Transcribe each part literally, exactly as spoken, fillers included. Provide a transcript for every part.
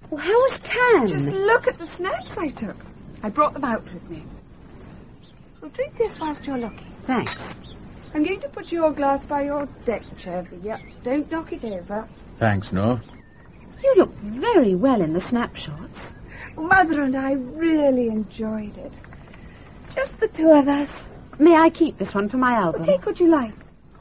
Well, how's Can? Just look at the snaps I took. I brought them out with me. So drink this whilst you're looking. Thanks. I'm going to put your glass by your deck chair, Yep. Don't knock it over. Thanks, Nor. You look very well in the snapshots. Mother and I really enjoyed it. Just the two of us. May I keep this one for my album? Well, take what you like.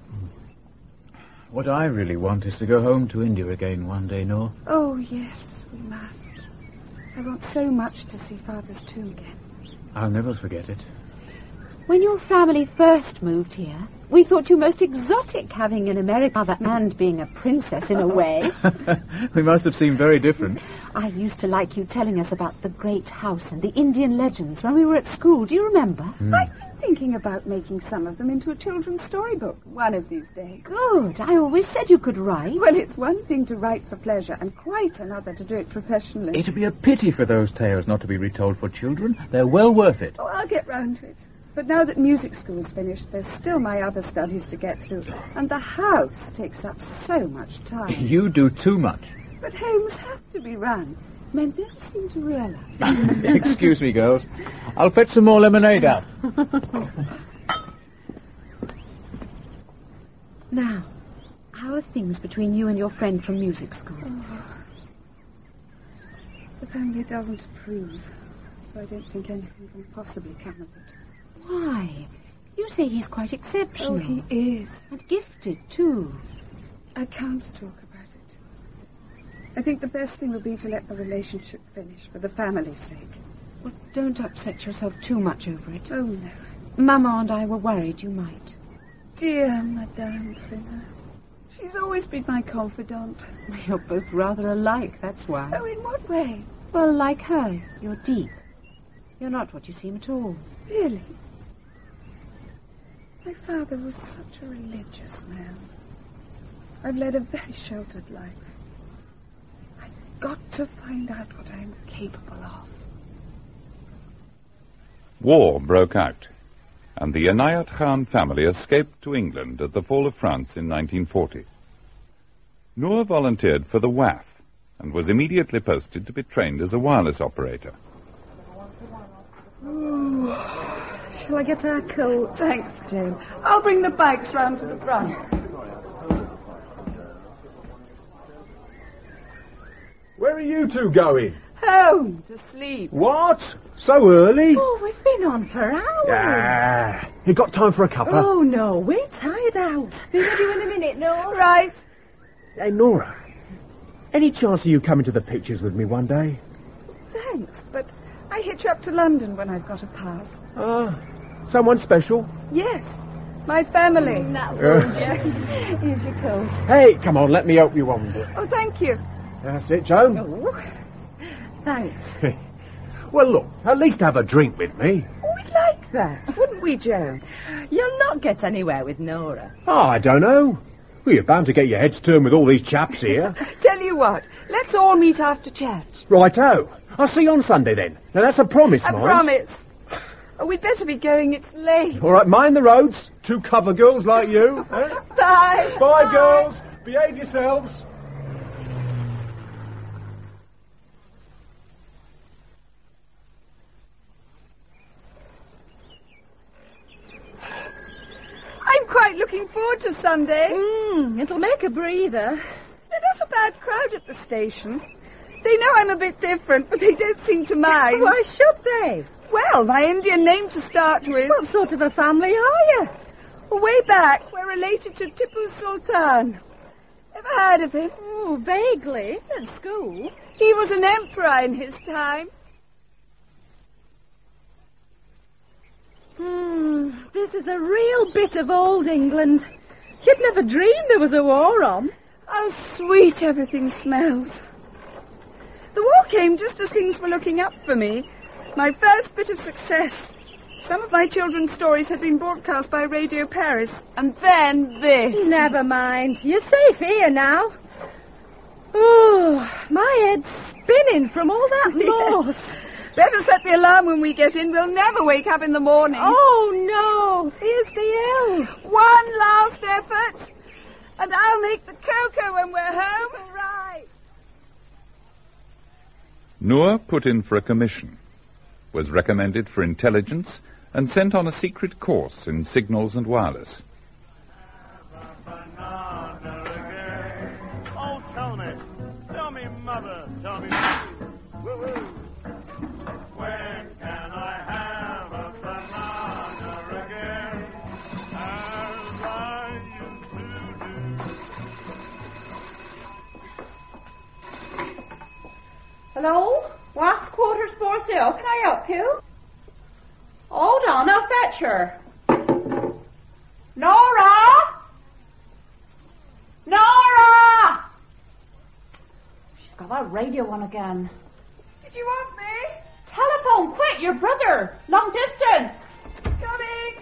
What I really want is to go home to India again one day, Nor. Oh, yes, we must. I want so much to see Father's tomb again. I'll never forget it. When your family first moved here, we thought you most exotic, having an American mother and being a princess in a way. We must have seemed very different. I used to like you telling us about the great house and the Indian legends when we were at school. Do you remember? Mm. I've been thinking about making some of them into a children's storybook one of these days. Good. I always said you could write. Well, it's one thing to write for pleasure and quite another to do it professionally. It'd be a pity for those tales not to be retold for children. They're well worth it. Oh, I'll get round to it. But now that music school's finished, there's still my other studies to get through. And the house takes up so much time. You do too much. But homes have to be run. Men never seem to realise. Excuse me, girls. I'll fetch some more lemonade out. Now, how are things between you and your friend from music school? Oh. The family doesn't approve, so I don't think anything can possibly come of it. Why? You say he's quite exceptional. Oh, he is. And gifted, too. I can't talk about it. I think the best thing will be to let the relationship finish for the family's sake. Well, don't upset yourself too much over it. Oh, no. Mama and I were worried you might. Dear Madame Finner. She's always been my confidant. You're both rather alike, that's why. Oh, in what way? Well, like her, you're deep. You're not what you seem at all. Really? My father was such a religious man. I've led a very sheltered life. I've got to find out what I'm capable of. War broke out, and the Inayat Khan family escaped to England at the fall of France in nineteen forty. Noor volunteered for the W A F and was immediately posted to be trained as a wireless operator. Ooh. Shall I get our coat? Thanks, Jane. I'll bring the bags round to the front. Where are you two going? Home, to sleep. What? So early? Oh, we've been on for hours. Ah, you got time for a cuppa? Oh, no, we're tired out. Be ready in a minute, no? Right. Hey, Nora, any chance of you coming to the pictures with me one day? Thanks, but I hitch up to London when I've got a pass. Ah, uh, someone special? Yes, my family. That would you. Here's your coat. Hey, come on, let me help you on with it. Oh, thank you. That's it, Joan. Oh, thanks. Well, look, at least have a drink with me. Oh, we'd like that, wouldn't we, Joan? You'll not get anywhere with Nora. Oh, I don't know. Well, you're bound to get your heads turned with all these chaps here. Tell you what, let's all meet after church. Righto. I'll see you on Sunday then. Now, that's a promise, A mind. promise. Oh, we'd better be going, it's late. All right, mind the roads. Two cover girls like you. Eh? Bye. Bye, Bye, girls. Behave yourselves. I'm quite looking forward to Sunday. Mm, it'll make a breather. They're not a bad crowd at the station. They know I'm a bit different, but they don't seem to mind. Why should they? Well, my Indian name to start with. What sort of a family are you? Well, way back, we're related to Tipu Sultan. Ever heard of him? Oh, vaguely. At school. He was an emperor in his time. Hmm, this is a real bit of old England. You'd never dreamed there was a war on. How sweet everything smells. The war came just as things were looking up for me. My first bit of success. Some of my children's stories had been broadcast by Radio Paris. And then this. Never mind. You're safe here now. Oh, my head's spinning from all that north. Better set the alarm when we get in. We'll never wake up in the morning. Oh, no. Here's the L. One last effort. And I'll make the cocoa when we're home. Right. Noor put in for a commission, was recommended for intelligence, and sent on a secret course in signals and wireless. Oh, tell me, tell me, mother, tell me, woo-woo. When can I have a banana again, as I used to do? Hello? Wax quarters for sale. Can I help you? Hold on, I'll fetch her. Nora! Nora! She's got that radio on again. Did you want me? Telephone, quick, your brother. Long distance. Coming.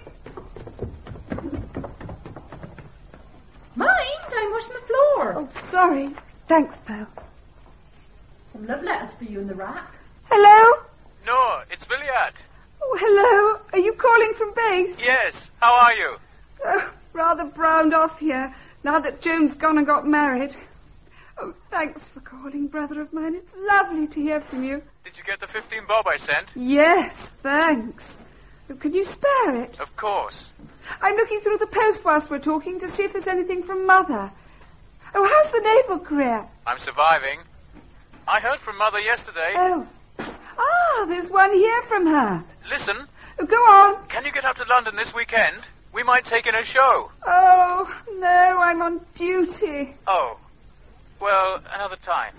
Mind, I'm washing the floor. Oh, sorry. Thanks, Pearl. Some love letters for you in the rack. Hello? No, it's Williard. Oh, hello. Are you calling from base? Yes, how are you? Oh, rather browned off here, now that Joan's gone and got married. Oh, thanks for calling, brother of mine. It's lovely to hear from you. Did you get the fifteen bob I sent? Yes, thanks. Oh, can you spare it? Of course. I'm looking through the post whilst we're talking to see if there's anything from Mother. Oh, how's the naval career? I'm surviving. I heard from Mother yesterday. Oh. Ah, there's one here from her. Listen. Oh, go on. Can you get up to London this weekend? We might take in a show. Oh, no, I'm on duty. Oh. Well, another time.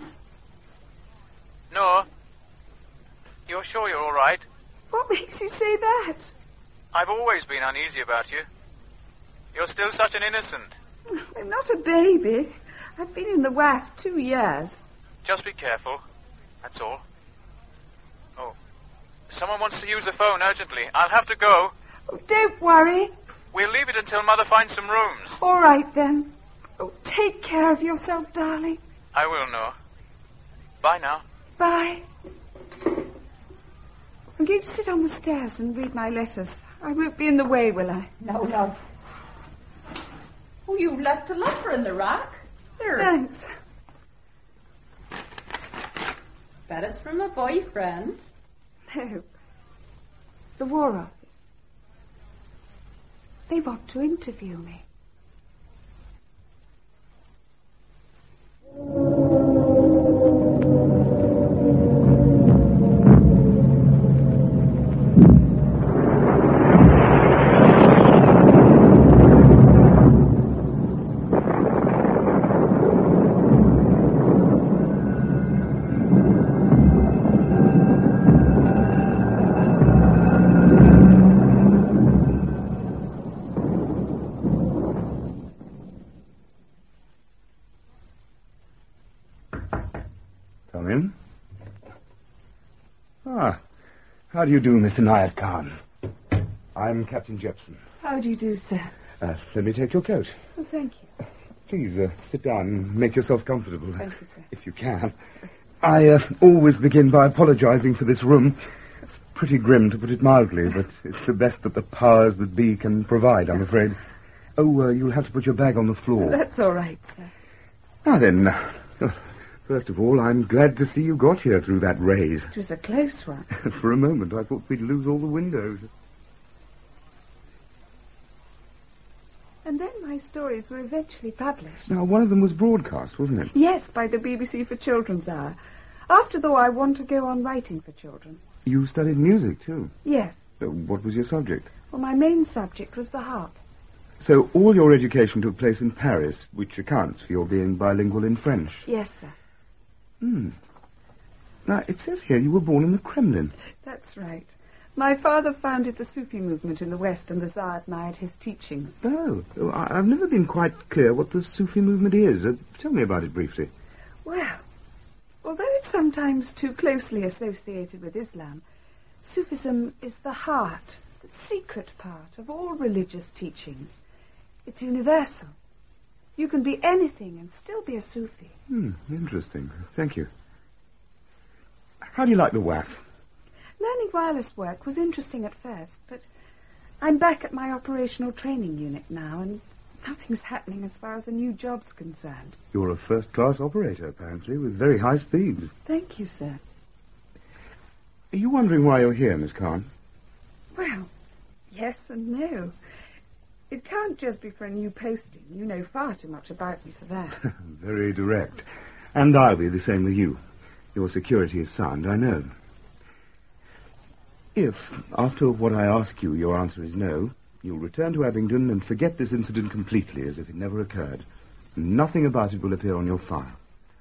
No. You're sure you're all right? What makes you say that? I've always been uneasy about you. You're still such an innocent. I'm not a baby. I've been in the W A F two years. Just be careful. That's all. Oh. Someone wants to use the phone urgently. I'll have to go. Oh, don't worry. We'll leave it until Mother finds some rooms. All right, then. Oh, take care of yourself, darling. I will, Noor. Bye now. Bye. I'm going to sit on the stairs and read my letters. I won't be in the way, will I? No, love. Oh, you left a letter in the rack. There. Thanks. Bet it's from a boyfriend. No. The War Office. They want to interview me. Come in. Ah, how do you do, Miss Inayat Khan? I'm Captain Jepson. How do you do, sir? Uh, let me take your coat. Oh, thank you. Please, uh, sit down and make yourself comfortable. Thank you, sir. If you can. I uh, always begin by apologizing for this room. It's pretty grim, to put it mildly, but it's the best that the powers that be can provide, I'm afraid. Oh, uh, you'll have to put your bag on the floor. That's all right, sir. Now then, uh, first of all, I'm glad to see you got here through that raid. It was a close one. For a moment, I thought we'd lose all the windows. And then my stories were eventually published. Now, one of them was broadcast, wasn't it? Yes, by the B B C for Children's Hour. After, though, I want to go on writing for children. You studied music, too. Yes. Uh, what was your subject? Well, my main subject was the harp. So all your education took place in Paris, which accounts for your being bilingual in French. Yes, sir. Hmm. Now, it says here you were born in the Kremlin. That's right. My father founded the Sufi movement in the West, and the Tsar admired his teachings. Oh, oh, I- I've never been quite clear what the Sufi movement is. Uh, tell me about it briefly. Well, although it's sometimes too closely associated with Islam, Sufism is the heart, the secret part of all religious teachings. It's universal. You can be anything and still be a Sufi. Hmm, interesting. Thank you. How do you like the W A F? Learning wireless work was interesting at first, but I'm back at my operational training unit now, and nothing's happening as far as a new job's concerned. You're a first-class operator, apparently, with very high speeds. Thank you, sir. Are you wondering why you're here, Miss Khan? Well, yes and no. It can't just be for a new posting. You know far too much about me for that. Very direct. And I'll be the same with you. Your security is sound, I know. If, after what I ask you, your answer is no, you'll return to Abingdon and forget this incident completely as if it never occurred. Nothing about it will appear on your file.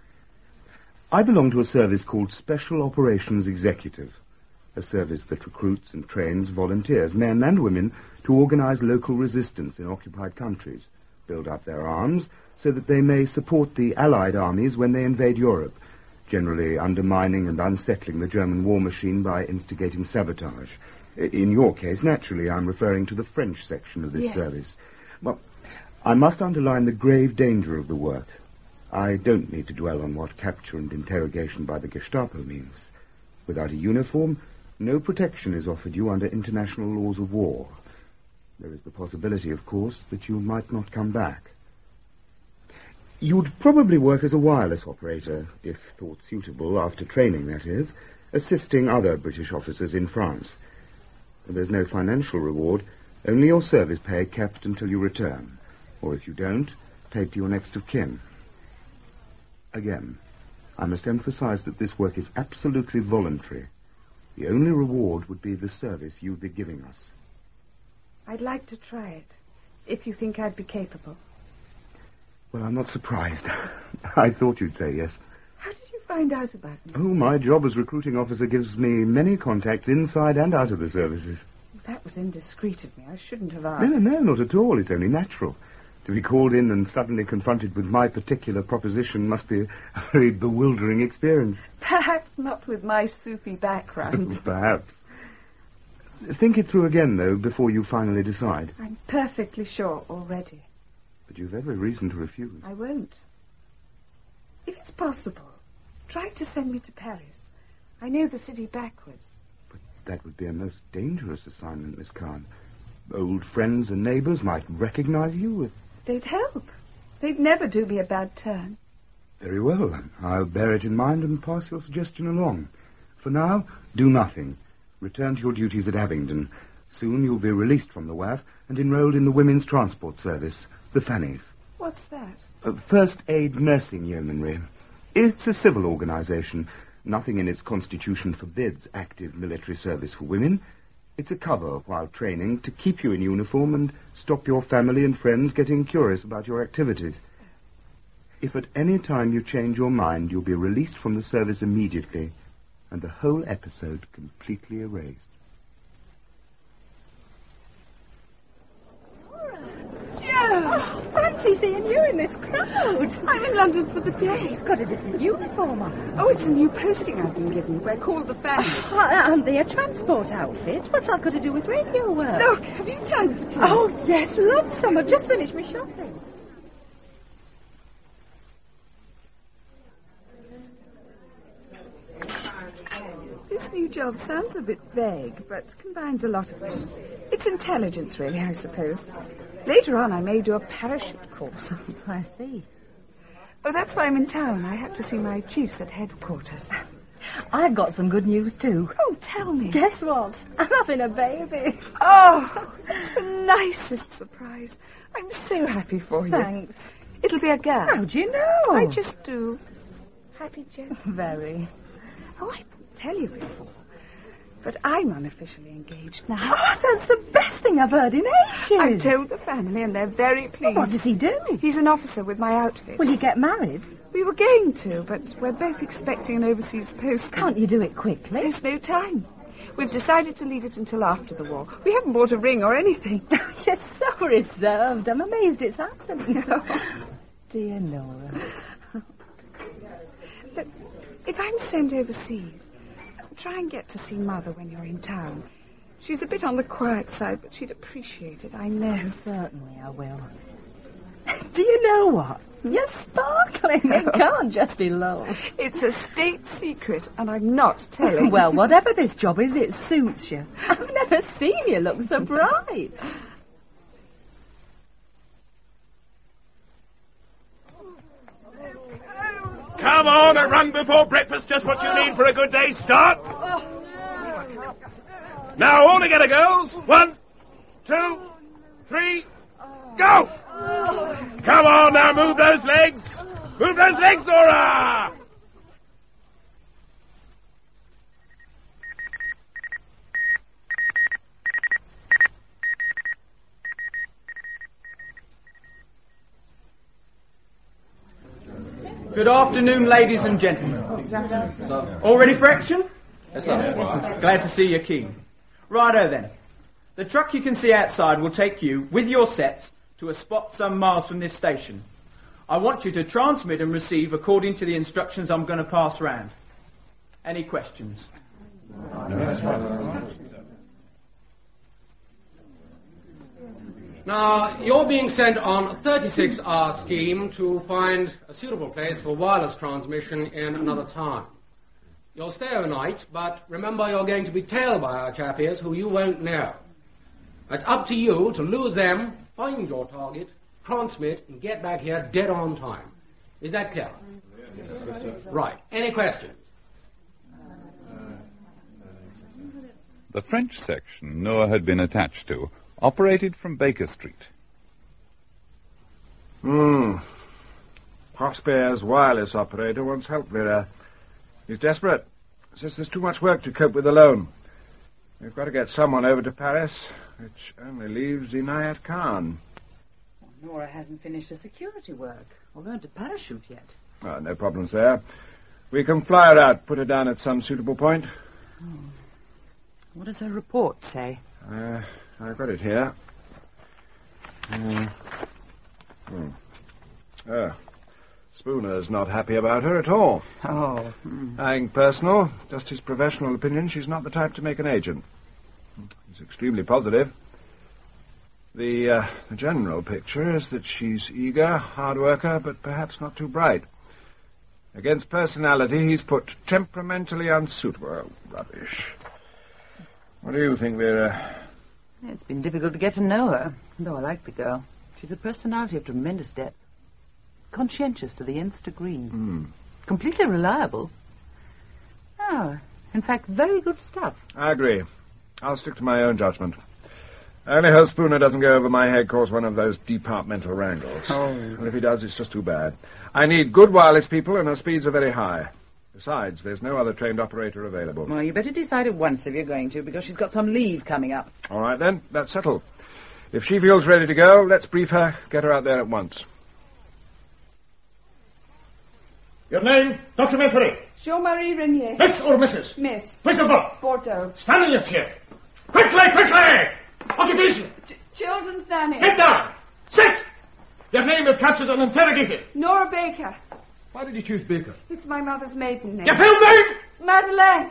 I belong to a service called Special Operations Executive, a service that recruits and trains volunteers, men and women, to organize local resistance in occupied countries, build up their arms so that they may support the Allied armies when they invade Europe, generally undermining and unsettling the German war machine by instigating sabotage. In your case, naturally, I'm referring to the French section of this yes. service. Well, I must underline the grave danger of the work. I don't need to dwell on what capture and interrogation by the Gestapo means. Without a uniform, no protection is offered you under international laws of war. There is the possibility, of course, that you might not come back. You'd probably work as a wireless operator, if thought suitable, after training, that is, assisting other British officers in France. There's no financial reward, only your service pay kept until you return, or if you don't, paid to your next of kin. Again, I must emphasize that this work is absolutely voluntary. The only reward would be the service you'd be giving us. I'd like to try it, if you think I'd be capable. Well, I'm not surprised. I thought you'd say yes. How did you find out about me? Oh, my job as recruiting officer gives me many contacts inside and out of the services. That was indiscreet of me. I shouldn't have asked. No, no, no, not at all. It's only natural. To be called in and suddenly confronted with my particular proposition must be a very bewildering experience. Perhaps not with my Sufi background. Perhaps. Think it through again, though, before you finally decide. I'm perfectly sure already. But you've every reason to refuse. I won't. If it's possible, try to send me to Paris. I know the city backwards. But that would be a most dangerous assignment, Miss Khan. Old friends and neighbours might recognize you. They'd help. They'd never do me a bad turn. Very well. I'll bear it in mind and pass your suggestion along. For now, do nothing. Return to your duties at Abingdon. Soon you'll be released from the W A F and enrolled in the Women's Transport Service, the Fannies. What's that? Uh, First Aid Nursing Yeomanry. It's a civil organisation. Nothing in its constitution forbids active military service for women. It's a cover while training to keep you in uniform and stop your family and friends getting curious about your activities. If at any time you change your mind, you'll be released from the service immediately, and the whole episode completely erased. Oh, fancy seeing you in this crowd. I'm in London for the day. You've got a different uniform on. Oh, it's a new posting I've been given. We're called the Fannies. Oh, aren't they a transport outfit? What's that got to do with radio work? Look, have you time for tea? Oh, yes, love some. I've just finished my shopping. This new job sounds a bit vague, but combines a lot of things. It's intelligence, really, I suppose. Later on, I may do a parachute course. I see. Oh, that's why I'm in town. I had to see my chiefs at headquarters. I've got some good news, too. Oh, tell me. Guess what? I'm having a baby. Oh, that's the nicest surprise. I'm so happy for you. Thanks. It'll be a girl. How do you know? I just do. Happy, Joe? Very. Oh, I didn't tell you before. But I'm unofficially engaged now. Oh, that's the best thing I've heard in ages. I've told the family and they're very pleased. What does he do? He's an officer with my outfit. Will you get married? We were going to, but we're both expecting an overseas post. Can't you do it quickly? There's no time. We've decided to leave it until after the war. We haven't bought a ring or anything. You're so reserved. I'm amazed it's happening. Dear Nora. But if I'm sent overseas, try and get to see Mother when you're in town. She's a bit on the quiet side, but she'd appreciate it, I know. Certainly I will. Do you know what? You're sparkling. It can't just be love. It's a state secret, and I'm not telling. Well, whatever this job is, it suits you. I've never seen you look so bright. Come on, a run before breakfast, just what you need for a good day's start. Oh, Now, all together, girls. One, two, three, go! Come on, now, move those legs. Move those legs, Nora! Good afternoon, ladies and gentlemen. All ready for action? Yes, sir. Glad to see you're keen. Righto then. The truck you can see outside will take you, with your sets, to a spot some miles from this station. I want you to transmit and receive according to the instructions I'm going to pass round. Any questions? Now, you're being sent on a thirty-six hour scheme to find a suitable place for wireless transmission in another town. You'll stay overnight, but remember you're going to be tailed by our chappies who you won't know. It's up to you to lose them, find your target, transmit, and get back here dead on time. Is that clear? Yes, sir. Right. Any questions? The French section Noah had been attached to operated from Baker Street. Hmm. Prosper's wireless operator wants help, Vera. He's desperate. Says there's too much work to cope with alone. We've got to get someone over to Paris, which only leaves Inayat Khan. Nora hasn't finished her security work or learned to parachute yet. Oh, no problems there. We can fly her out, put her down at some suitable point. Oh. What does her report say? Uh, I've got it here. Uh, hmm. Oh. Spooner's not happy about her at all. Oh. Hmm. Nothing personal, just his professional opinion. She's not the type to make an agent. He's extremely positive. The, uh, the general picture is that she's eager, hard worker, but perhaps not too bright. Against personality, he's put temperamentally unsuitable. Oh, rubbish. What do you think, Vera? It's been difficult to get to know her, though I like the girl. She's a personality of tremendous depth. Conscientious to the nth degree. Mm. Completely reliable. Oh, in fact, very good stuff. I agree. I'll stick to my own judgment. I only hope Spooner doesn't go over my head, cause one of those departmental wrangles. Oh. And if he does, it's just too bad. I need good wireless people, and her speeds are very high. Besides, there's no other trained operator available. Well, you better decide at once if you're going to, because she's got some leave coming up. All right, then. That's settled. If she feels ready to go, let's brief her, get her out there at once. Your name, documentary. Jean-Marie Renier. Miss or Missus? Miss. Where's the book? Bordeaux. Stand in your chair. Quickly, quickly! Occupation. Ch- children's nanny. Get down. Sit! Your name is captured and interrogated. Nora Baker. Why did you choose Baker? It's my mother's maiden name. Your full name? Madeleine.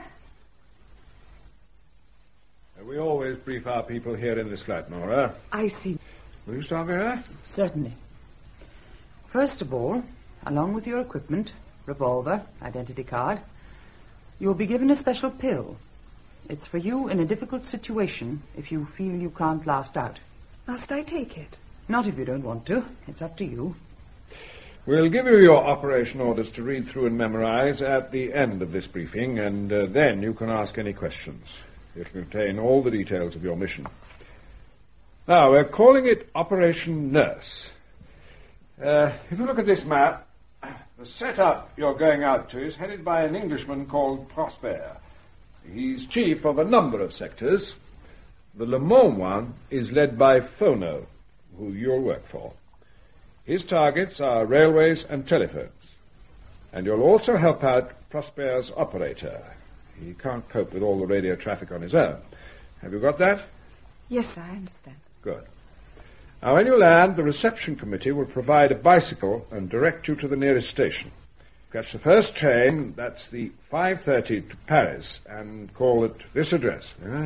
We always brief our people here in this flat, Nora. I see. Will you start, Vera? Certainly. First of all, along with your equipment, revolver, identity card, you'll be given a special pill. It's for you in a difficult situation if you feel you can't last out. Must I take it? Not if you don't want to. It's up to you. We'll give you your operation orders to read through and memorize at the end of this briefing, and uh, then you can ask any questions. It'll contain all the details of your mission. Now, we're calling it Operation Nurse. Uh, if you look at this map, the setup you're going out to is headed by an Englishman called Prosper. He's chief of a number of sectors. The Le Mans one is led by Fono, who you'll work for. His targets are railways and telephones. And you'll also help out Prosper's operator. He can't cope with all the radio traffic on his own. Have you got that? Yes, I understand. Good. Now, when you land, the reception committee will provide a bicycle and direct you to the nearest station. Catch the first train, that's the five thirty to Paris, and call at this address. Yeah?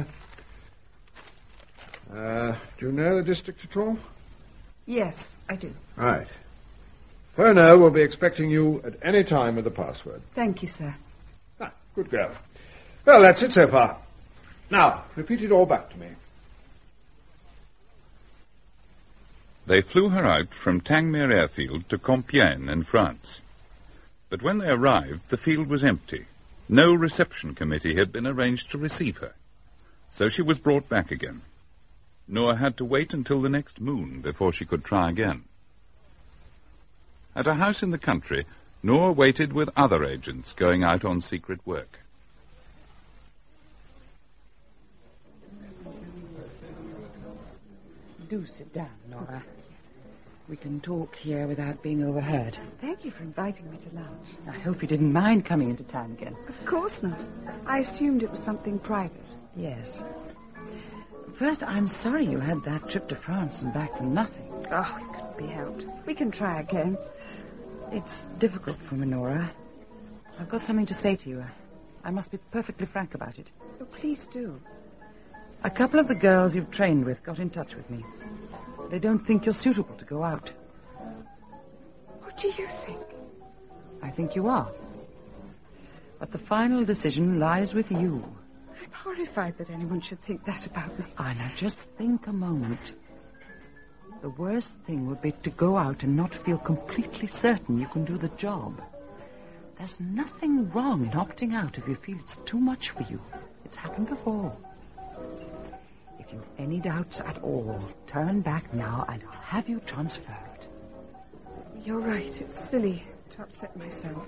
Uh, do you know the district at all? Yes, I do. Right. Fono will be expecting you at any time with the password. Thank you, sir. Ah, good girl. Well, that's it so far. Now, repeat it all back to me. They flew her out from Tangmere Airfield to Compiègne in France. But when they arrived, the field was empty. No reception committee had been arranged to receive her. So she was brought back again. Noor had to wait until the next moon before she could try again. At a house in the country, Noor waited with other agents going out on secret work. Do sit down, Nora. We can talk here without being overheard. Thank you for inviting me to lunch. I hope you didn't mind coming into town again. Of course not. I assumed it was something private. Yes. First, I'm sorry you had that trip to France and back for nothing. Oh, it couldn't be helped. We can try again. It's difficult for me, Nora. I've got something to say to you. I must be perfectly frank about it. Oh, please do. A couple of the girls you've trained with got in touch with me. They don't think you're suitable to go out. What do you think? I think you are. But the final decision lies with you. I'm horrified that anyone should think that about me. Ah, now just think a moment. The worst thing would be to go out and not feel completely certain you can do the job. There's nothing wrong in opting out if you feel it's too much for you. It's happened before. If you've any doubts at all, turn back now and I'll have you transferred. You're right. It's silly to upset myself.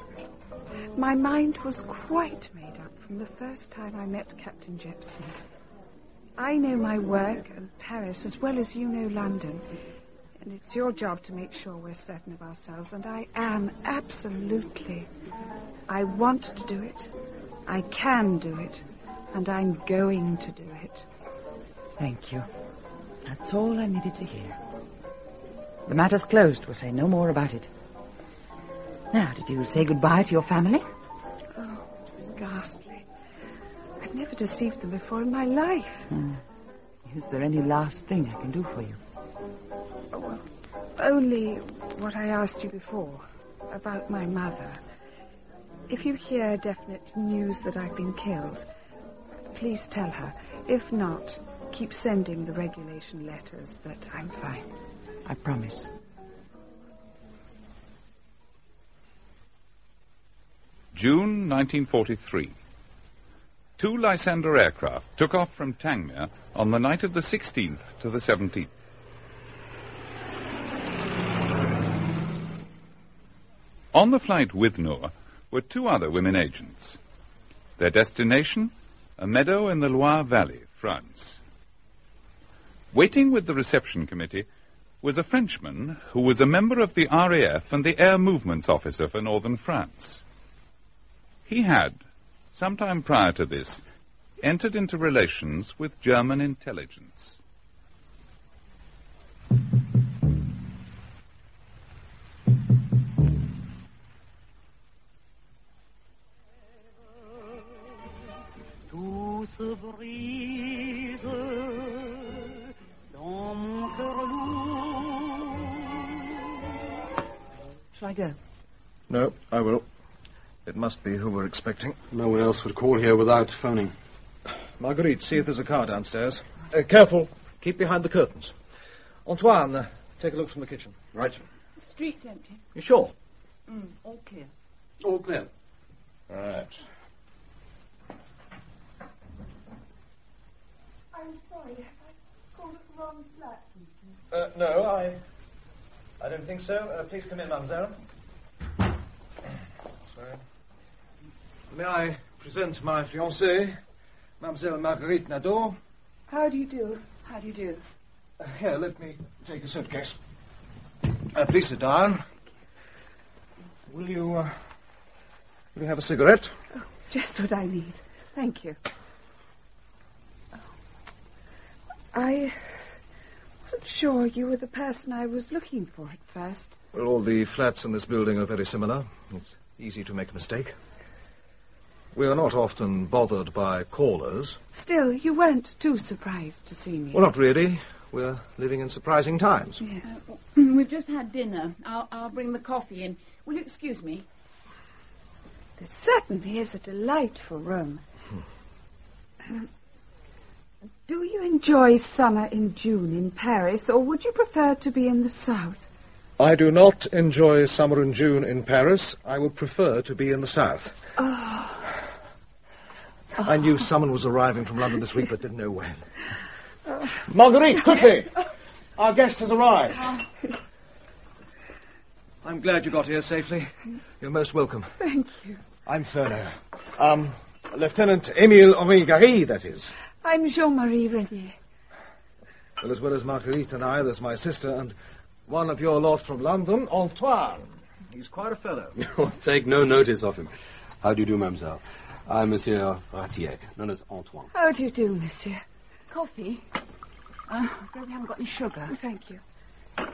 My mind was quite made up from the first time I met Captain Jepson. I know my work and Paris as well as you know London. And it's your job to make sure we're certain of ourselves. And I am, absolutely. I want to do it. I can do it. And I'm going to do it. Thank you. That's all I needed to hear. The matter's closed. We'll say no more about it. Now, did you say goodbye to your family? Oh, it was ghastly. I've never deceived them before in my life. Hmm. Is there any last thing I can do for you? Oh, well, only what I asked you before, about my mother. If you hear definite news that I've been killed, please tell her. If not, keep sending the regulation letters that I'm fine. I promise. June nineteen forty-three. Two Lysander aircraft took off from Tangmere on the night of the sixteenth to the seventeenth. On the flight with Noor were two other women agents. Their destination, a meadow in the Loire Valley, France. Waiting with the reception committee was a Frenchman who was a member of the R A F and the Air Movements Officer for northern France. He had, sometime prior to this, entered into relations with German intelligence. Tout se brise dans mon cœur lourd. Shall I go? No, I will. It must be who we're expecting. No one else would call here without phoning. Marguerite, see if there's a car downstairs. Uh, careful. Keep behind the curtains. Antoine, uh, take a look from the kitchen. Right. The street's empty. You sure? Mm, all clear. All clear. All right. I'm sorry. Have I called it the wrong flat? Uh, no, I... I don't think so. Uh, please come in, mademoiselle. Sorry. May I present my fiancée, Mademoiselle Marguerite Nadeau? How do you do? How do you do? Uh, here, let me take a suitcase. Uh, please sit down. Will you, uh, will you have a cigarette? Oh, just what I need. Thank you. Oh. I wasn't sure you were the person I was looking for at first. Well, all the flats in this building are very similar. It's easy to make a mistake. We are not often bothered by callers. Still, you weren't too surprised to see me. Well, not really. We're living in surprising times. Yes. Uh, we've just had dinner. I'll, I'll bring the coffee in. Will you excuse me? This certainly is a delightful room. Hmm. Um, do you enjoy summer in June in Paris, or would you prefer to be in the south? I do not enjoy summer in June in Paris. I would prefer to be in the south. Oh. Oh. I knew someone was arriving from London this week, but didn't know when. Uh, Marguerite, quickly! Our guest has arrived. Uh, I'm glad you got here safely. You're most welcome. Thank you. I'm Ferno. Um, Lieutenant Émile Henri Gary, that is. I'm Jean-Marie Renier. Well, as well as Marguerite and I, there's my sister and one of your lot from London, Antoine. He's quite a fellow. Take no notice of him. How do you do, mademoiselle? I'm Monsieur Ratier, known as Antoine. How do you do, monsieur? Coffee? Uh, I'm afraid we haven't got any sugar. Oh, thank you. Uh,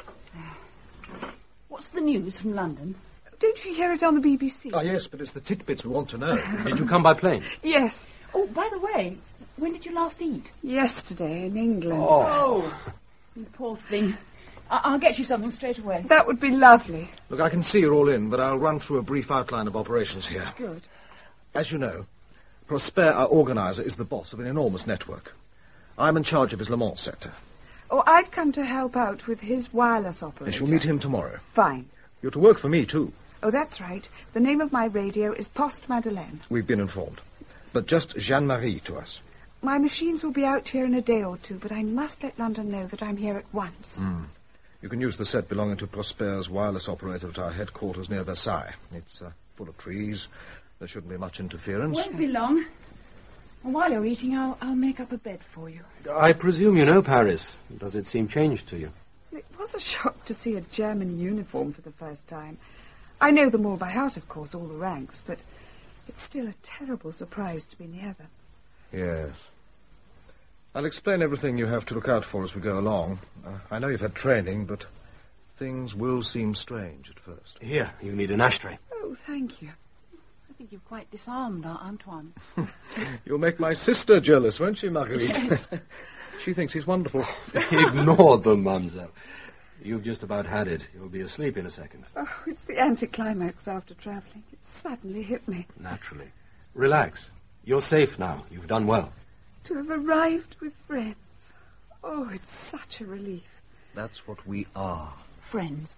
what's the news from London? Don't you hear it on the B B C? Oh, yes, but it's the tidbits we want to know. Did you come by plane? Yes. Oh, by the way, when did you last eat? Yesterday in England. Oh, oh you poor thing. I- I'll get you something straight away. That would be lovely. Look, I can see you're all in, but I'll run through a brief outline of operations here. Good. As you know, Prosper, our organizer, is the boss of an enormous network. I'm in charge of his Le Mans sector. Oh, I've come to help out with his wireless operator. Yes, you'll meet him tomorrow. Fine. You're to work for me, too. Oh, that's right. The name of my radio is Poste Madeleine. We've been informed. But just Jeanne-Marie to us. My machines will be out here in a day or two, but I must let London know that I'm here at once. Mm. You can use the set belonging to Prosper's wireless operator at our headquarters near Versailles. It's uh, full of trees. There shouldn't be much interference. Won't be long. While you're eating, I'll, I'll make up a bed for you. I presume you know Paris. Does it seem changed to you? It was a shock to see a German uniform for the first time. I know them all by heart, of course, all the ranks, but it's still a terrible surprise to be near them. Yes. I'll explain everything you have to look out for as we go along. Uh, I know you've had training, but things will seem strange at first. Here, you need an ashtray. Oh, thank you. I think you've quite disarmed our Antoine. You'll make my sister jealous, won't you, Marguerite? Yes. She thinks he's wonderful. Ignore them, mademoiselle. You've just about had it. You'll be asleep in a second. Oh, it's the anticlimax after travelling. It suddenly hit me. Naturally. Relax. You're safe now. You've done well. To have arrived with friends. Oh, it's such a relief. That's what we are. Friends.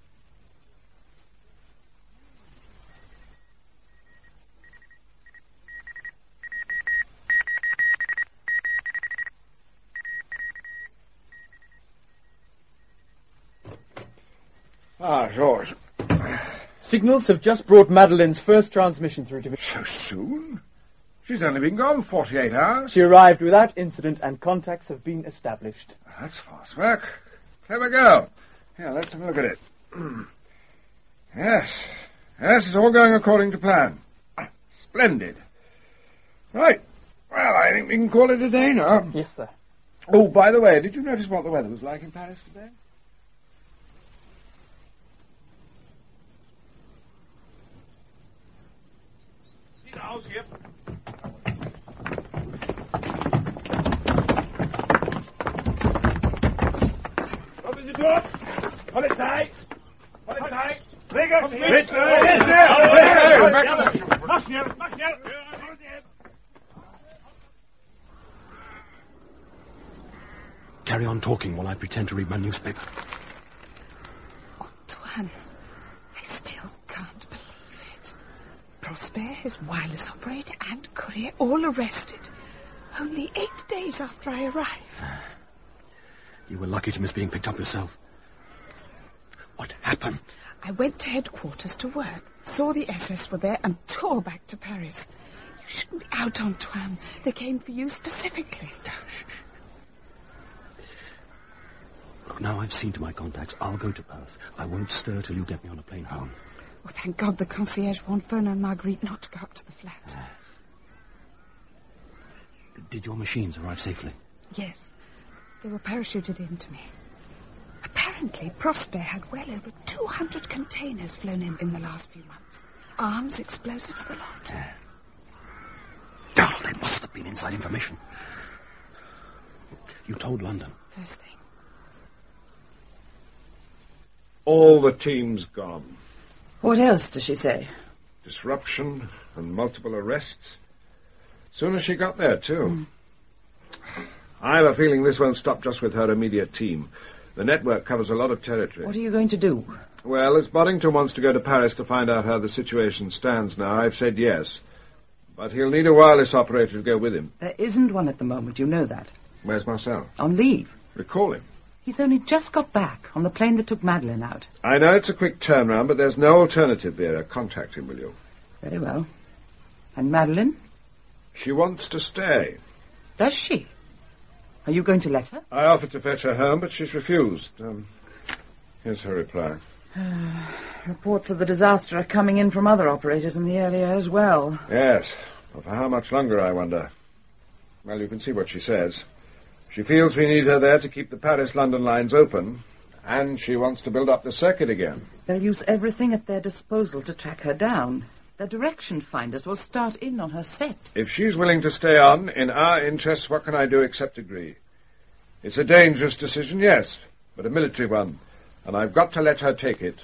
Ah, Georges. Signals have just brought Madeleine's first transmission through to me. So soon? She's only been gone forty-eight hours. She arrived without incident and contacts have been established. That's fast work. Clever girl. Here, let's have a look at it. Yes. Yes, it's all going according to plan. Ah, splendid. Right. Well, I think we can call it a day now. Yes, sir. Oh, by the way, did you notice what the weather was like in Paris today? Here. Open the door. Hold it tight. Hold it tight. Trigger. Switch. Mach schnell. Mach schnell. Carry on talking while I pretend to read my newspaper. Antoine, I still can't believe it. Prosper, his wireless operator, and courier all arrested. Only eight days after I arrived. You were lucky to miss being picked up yourself. What happened? I went to headquarters to work, saw the S S were there, and tore back to Paris. You shouldn't be out, Antoine. They came for you specifically. Shh, shh. Look, now I've seen to my contacts. I'll go to Perth. I won't stir till you get me on a plane home. Oh, thank God the concierge warned Ferno and Marguerite not to go up to the flat. Uh, did your machines arrive safely? Yes. They were parachuted in to me. Apparently, Prosper had well over two hundred containers flown in in the last few months. Arms, explosives, the lot. Uh, oh, they must have been inside information. You told London? First thing. All the team's gone. What else does she say? Disruption and multiple arrests. Soon as she got there, too. Mm. I have a feeling this won't stop just with her immediate team. The network covers a lot of territory. What are you going to do? Well, as Boddington wants to go to Paris to find out how the situation stands now, I've said yes. But he'll need a wireless operator to go with him. There isn't one at the moment, you know that. Where's Marcel? On leave. Recall him. He's only just got back on the plane that took Madeleine out. I know it's a quick turnaround, but there's no alternative, Vera. Contact him, will you? Very well. And Madeleine? She wants to stay. Does she? Are you going to let her? I offered to fetch her home, but she's refused. Um, here's her reply. Reports of the disaster are coming in from other operators in the area as well. Yes. Well, for how much longer, I wonder? Well, you can see what she says. She feels we need her there to keep the Paris-London lines open, and she wants to build up the circuit again. They'll use everything at their disposal to track her down. The direction finders will start in on her set. If she's willing to stay on, in our interests, what can I do except agree? It's a dangerous decision, yes, but a military one, and I've got to let her take it.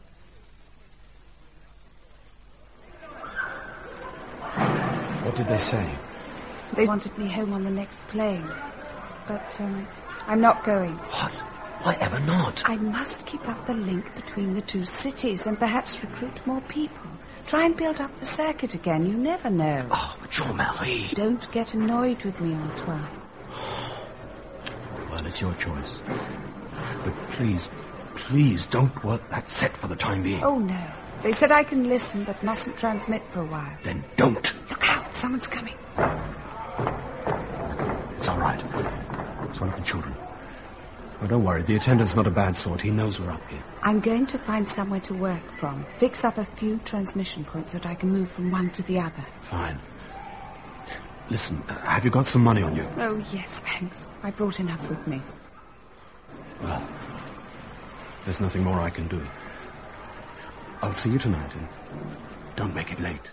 What did they say? They wanted me home on the next plane. But, um, I'm not going. What? Why ever not? I must keep up the link between the two cities and perhaps recruit more people. Try and build up the circuit again. You never know. Oh, but Jean-Marie. Don't get annoyed with me, Antoine. Well, it's your choice. But please, please don't work that set for the time being. Oh, no. They said I can listen but mustn't transmit for a while. Then don't. Look out. Someone's coming. It's all right. It's one of the children. Oh, don't worry. The attendant's not a bad sort. He knows we're up here. I'm going to find somewhere to work from. Fix up a few transmission points so that I can move from one to the other. Fine. Listen, uh, have you got some money on you? Oh, yes, thanks. I brought enough with me. Well, there's nothing more I can do. I'll see you tonight, and don't make it late.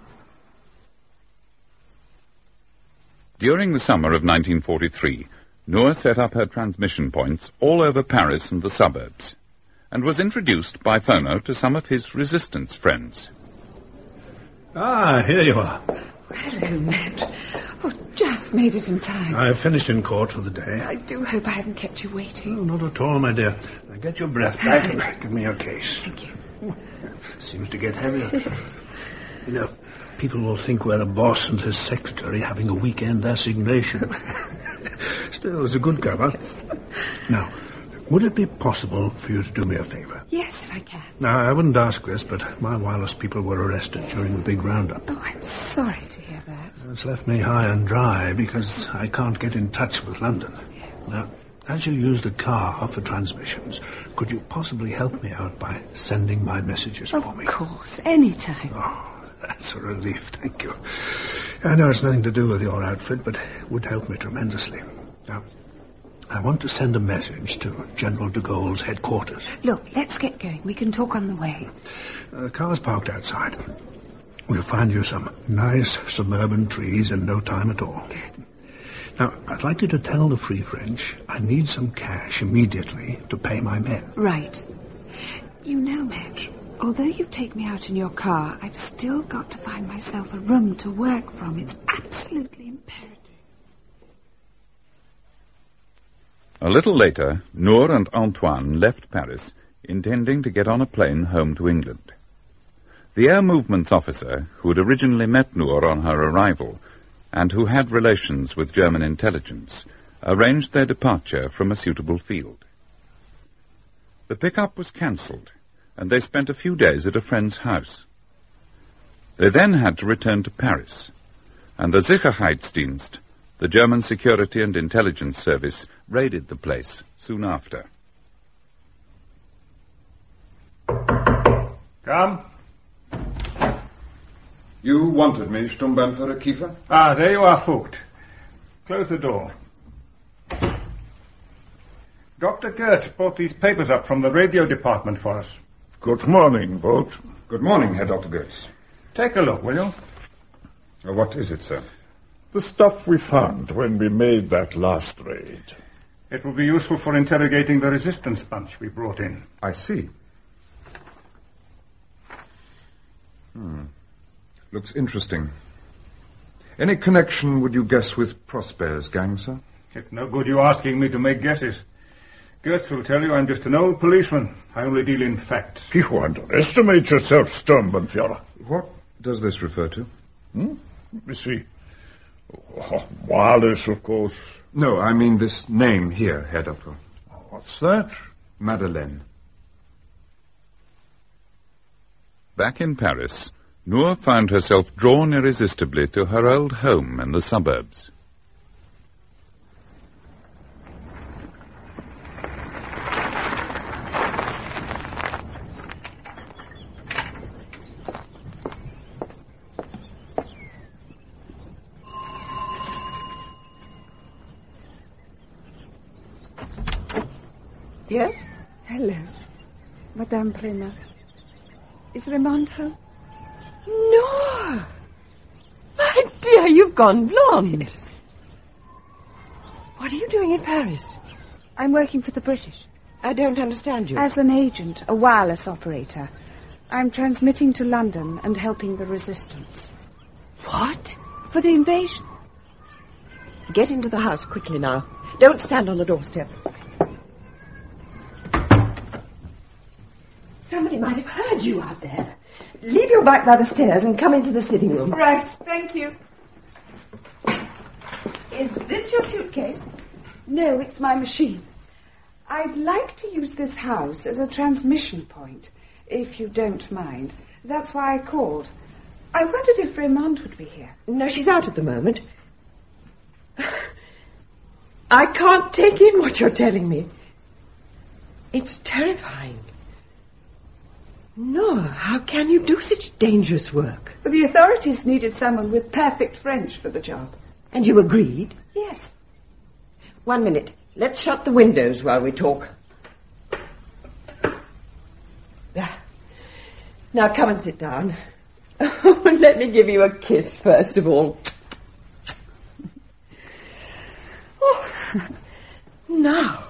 During the summer of nineteen forty-three, Noor set up her transmission points all over Paris and the suburbs, and was introduced by phono to some of his resistance friends. Ah, here you are. Hello, Matt. Oh, just made it in time. I've finished in court for the day. I do hope I haven't kept you waiting. Oh, not at all, my dear. Now get your breath back and give me your case. Thank you. Seems to get heavier. You know, people will think we're a boss and his secretary having a weekend assignation. Still, it's a good cover. Yes. Now, would it be possible for you to do me a favour? Yes, if I can. Now, I wouldn't ask this, but my wireless people were arrested during the big roundup. Oh, I'm sorry to hear that. It's left me high and dry because I can't get in touch with London. Now, as you use the car for transmissions, could you possibly help me out by sending my messages of for me? Of course, any time. Oh, that's a relief, thank you. I know it's nothing to do with your outfit, but it would help me tremendously. Now, I want to send a message to General de Gaulle's headquarters. Look, let's get going. We can talk on the way. Uh, the car's parked outside. We'll find you some nice suburban trees in no time at all. Good. Now, I'd like you to tell the Free French I need some cash immediately to pay my men. Right. You know, Matt, although you take me out in your car, I've still got to find myself a room to work from. It's absolutely imperative. A little later, Noor and Antoine left Paris, intending to get on a plane home to England. The air movements officer, who had originally met Noor on her arrival, and who had relations with German intelligence, arranged their departure from a suitable field. The pickup was cancelled, and they spent a few days at a friend's house. They then had to return to Paris, and the Sicherheitsdienst, the German security and intelligence service, raided the place soon after. Come. You wanted me, Sturmbannführer Kiefer? Ah, there you are, Vogt. Close the door. Doctor Goetz brought these papers up from the radio department for us. Good morning, Vogt. Good morning, Herr Doctor Goetz. Take a look, will you? Uh, what is it, sir? The stuff we found when we made that last raid. It will be useful for interrogating the resistance bunch we brought in. I see. Hmm. Looks interesting. Any connection, would you guess, with Prosper's gang, sir? It's no good you asking me to make guesses. Goetz will tell you I'm just an old policeman. I only deal in facts. You underestimate yourself, Sturmbannführer. What does this refer to? Hmm? let me see. Oh, Wallace, of course. No, I mean this name here, Herr Doctor. What's that? Madeleine. Back in Paris, Noor found herself drawn irresistibly to her old home in the suburbs. Yes? Hello, Madame Prima. Is Raymond home? No! My dear, you've gone blonde. Yes. What are you doing in Paris? I'm working for the British. I don't understand you. As an agent, a wireless operator. I'm transmitting to London and helping the resistance. What? For the invasion. Get into the house quickly now. Don't stand on the doorstep. Somebody might have heard you out there. Leave your bike by the stairs and come into the sitting room. Right, thank you. Is this your suitcase? No, it's my machine. I'd like to use this house as a transmission point, if you don't mind. That's why I called. I wondered if Raymond would be here. No, she's out at the moment. I can't take in what you're telling me. It's terrifying. No, how can you do such dangerous work? The authorities needed someone with perfect French for the job. And you agreed? Yes. One minute. Let's shut the windows while we talk. There. Now come and sit down. Oh, let me give you a kiss, first of all. Oh. Now.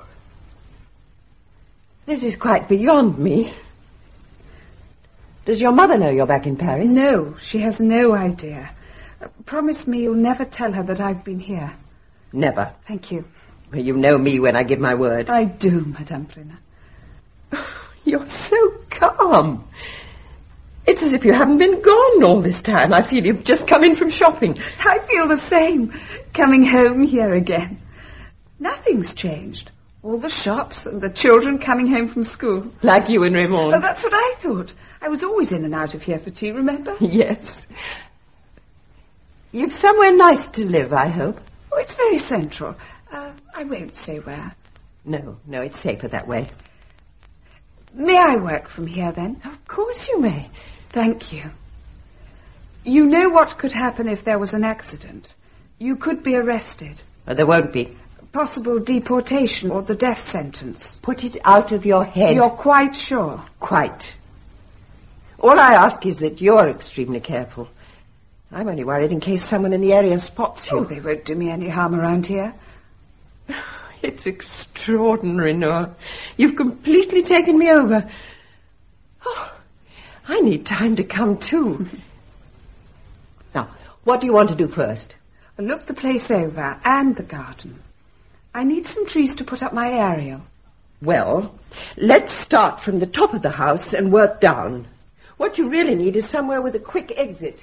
This is quite beyond me. Does your mother know you're back in Paris? No, she has no idea. Uh, promise me you'll never tell her that I've been here. Never. Thank you. Well, you know me when I give my word. I do, Madame Prina. You're so calm. It's as if you haven't been gone all this time. I feel you've just come in from shopping. I feel the same, coming home here again. Nothing's changed. All the shops and the children coming home from school. Like you and Raymond. Oh, that's what I thought. I was always in and out of here for tea, remember? Yes. You've somewhere nice to live, I hope. Oh, it's very central. Uh, I won't say where. No, no, it's safer that way. May I work from here, then? Of course you may. Thank you. You know what could happen if there was an accident. You could be arrested. Well, there won't be. Possible deportation or the death sentence. Put it out of your head. You're quite sure? Quite. All I ask is that you're extremely careful. I'm only worried in case someone in the area spots you. Oh, they won't do me any harm around here. It's extraordinary, Noor. You've completely taken me over. Oh, I need time to come to. Now, what do you want to do first? I'll look the place over and the garden. I need some trees to put up my aerial. Well, let's start from the top of the house and work down. What you really need is somewhere with a quick exit.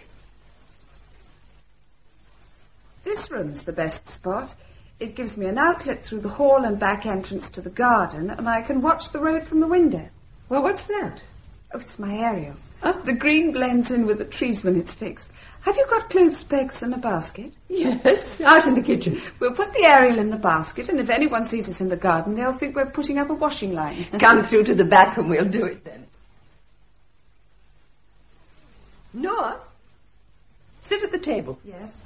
This room's the best spot. It gives me an outlet through the hall and back entrance to the garden, and I can watch the road from the window. Well, what's that? Oh, it's my aerial. Oh. The green blends in with the trees when it's fixed. Have you got clothes pegs and a basket? Yes, out in the kitchen. We'll put the aerial in the basket, and if anyone sees us in the garden, they'll think we're putting up a washing line. Come through to the back and we'll do it then. Noor, sit at the table. Yes.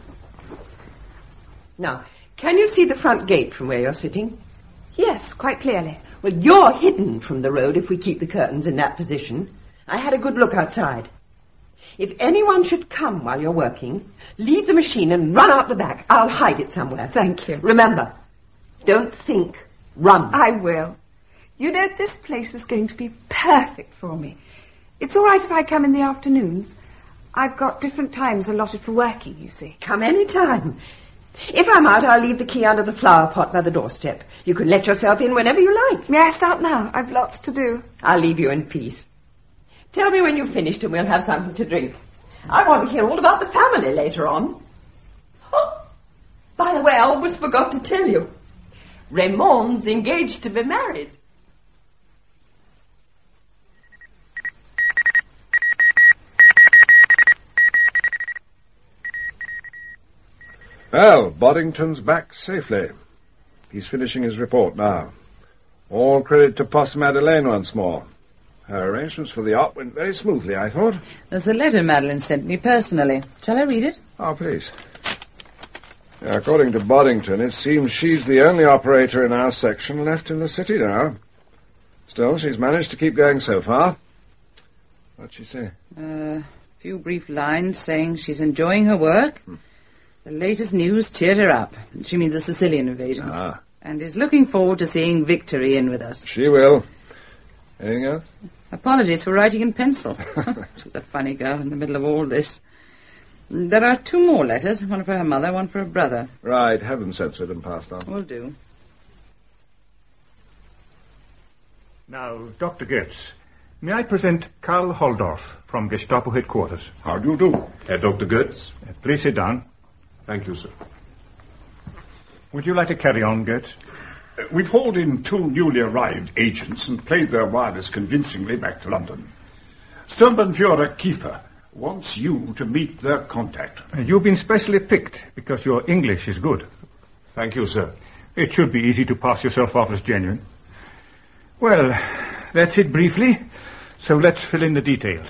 Now, can you see the front gate from where you're sitting? Yes, quite clearly. Well, you're hidden from the road if we keep the curtains in that position. I had a good look outside. If anyone should come while you're working, leave the machine and run out the back. I'll hide it somewhere. Thank you. Remember, don't think, run. I will. You know, this place is going to be perfect for me. It's all right if I come in the afternoons. I've got different times allotted for working, you see. Come any time. If I'm out, I'll leave the key under the flower pot by the doorstep. You can let yourself in whenever you like. May I start now? I've lots to do. I'll leave you in peace. Tell me when you've finished and we'll have something to drink. I want to hear all about the family later on. Oh, by the way, I almost forgot to tell you. Raymond's engaged to be married. Well, Boddington's back safely. He's finishing his report now. All credit to Posse Madeleine once more. Her arrangements for the yacht went very smoothly, I thought. There's a letter Madeline sent me personally. Shall I read it? Oh, please. Yeah, according to Boddington, it seems she's the only operator in our section left in the city now. Still, she's managed to keep going so far. What'd she say? A uh, few brief lines saying she's enjoying her work. Hmm. The latest news cheered her up. She means the Sicilian invasion. Ah. And is looking forward to seeing Victory in with us. She will. Anything else? Apologies for writing in pencil. She's a funny girl in the middle of all this. There are two more letters, one for her mother, one for her brother. Right, have them censored and passed on. Will do. Now, Doctor Goetz, may I present Karl Holdorf from Gestapo headquarters? How do you do, Herr Doctor Goetz? Uh, please sit down. Thank you, sir. Would you like to carry on, Goetz? Uh, we've hauled in two newly arrived agents and played their wireless convincingly back to London. Sturmbannführer Kiefer wants you to meet their contact. Uh, you've been specially picked because your English is good. Thank you, sir. It should be easy to pass yourself off as genuine. Well, that's it briefly, so let's fill in the details.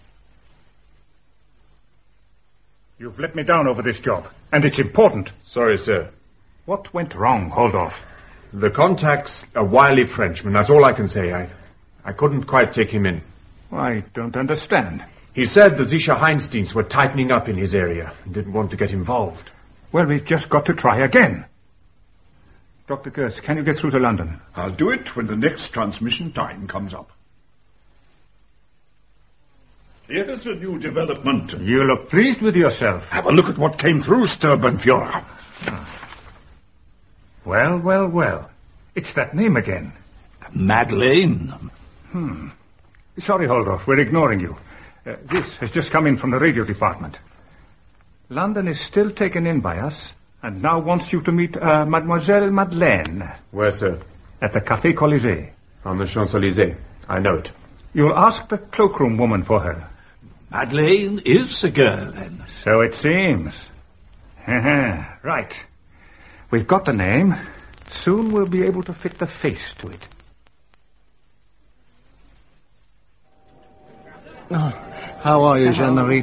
You've let me down over this job, and it's important. Sorry, sir. What went wrong, Holdorf? The contact's a wily Frenchman, that's all I can say. I I couldn't quite take him in. I don't understand. He said the Sicher Heinsteins were tightening up in his area and didn't want to get involved. Well, we've just got to try again. Doctor Goetz, can you get through to London? I'll do it when the next transmission time comes up. Here's a new development. You look pleased with yourself. Have a look at what came through, Sturmbannführer. Well, well, well. It's that name again. Madeleine. Hmm. Sorry, Holdorf, we're ignoring you. Uh, this has just come in from the radio department. London is still taken in by us, and now wants you to meet uh, Mademoiselle Madeleine. Where, sir? At the Café Colisée. On the Champs-Élysées. I know it. You'll ask the cloakroom woman for her. Madeleine is a girl, then. So it seems. Right. We've got the name. Soon we'll be able to fit the face to it. Oh, how are you, Jean-Marie?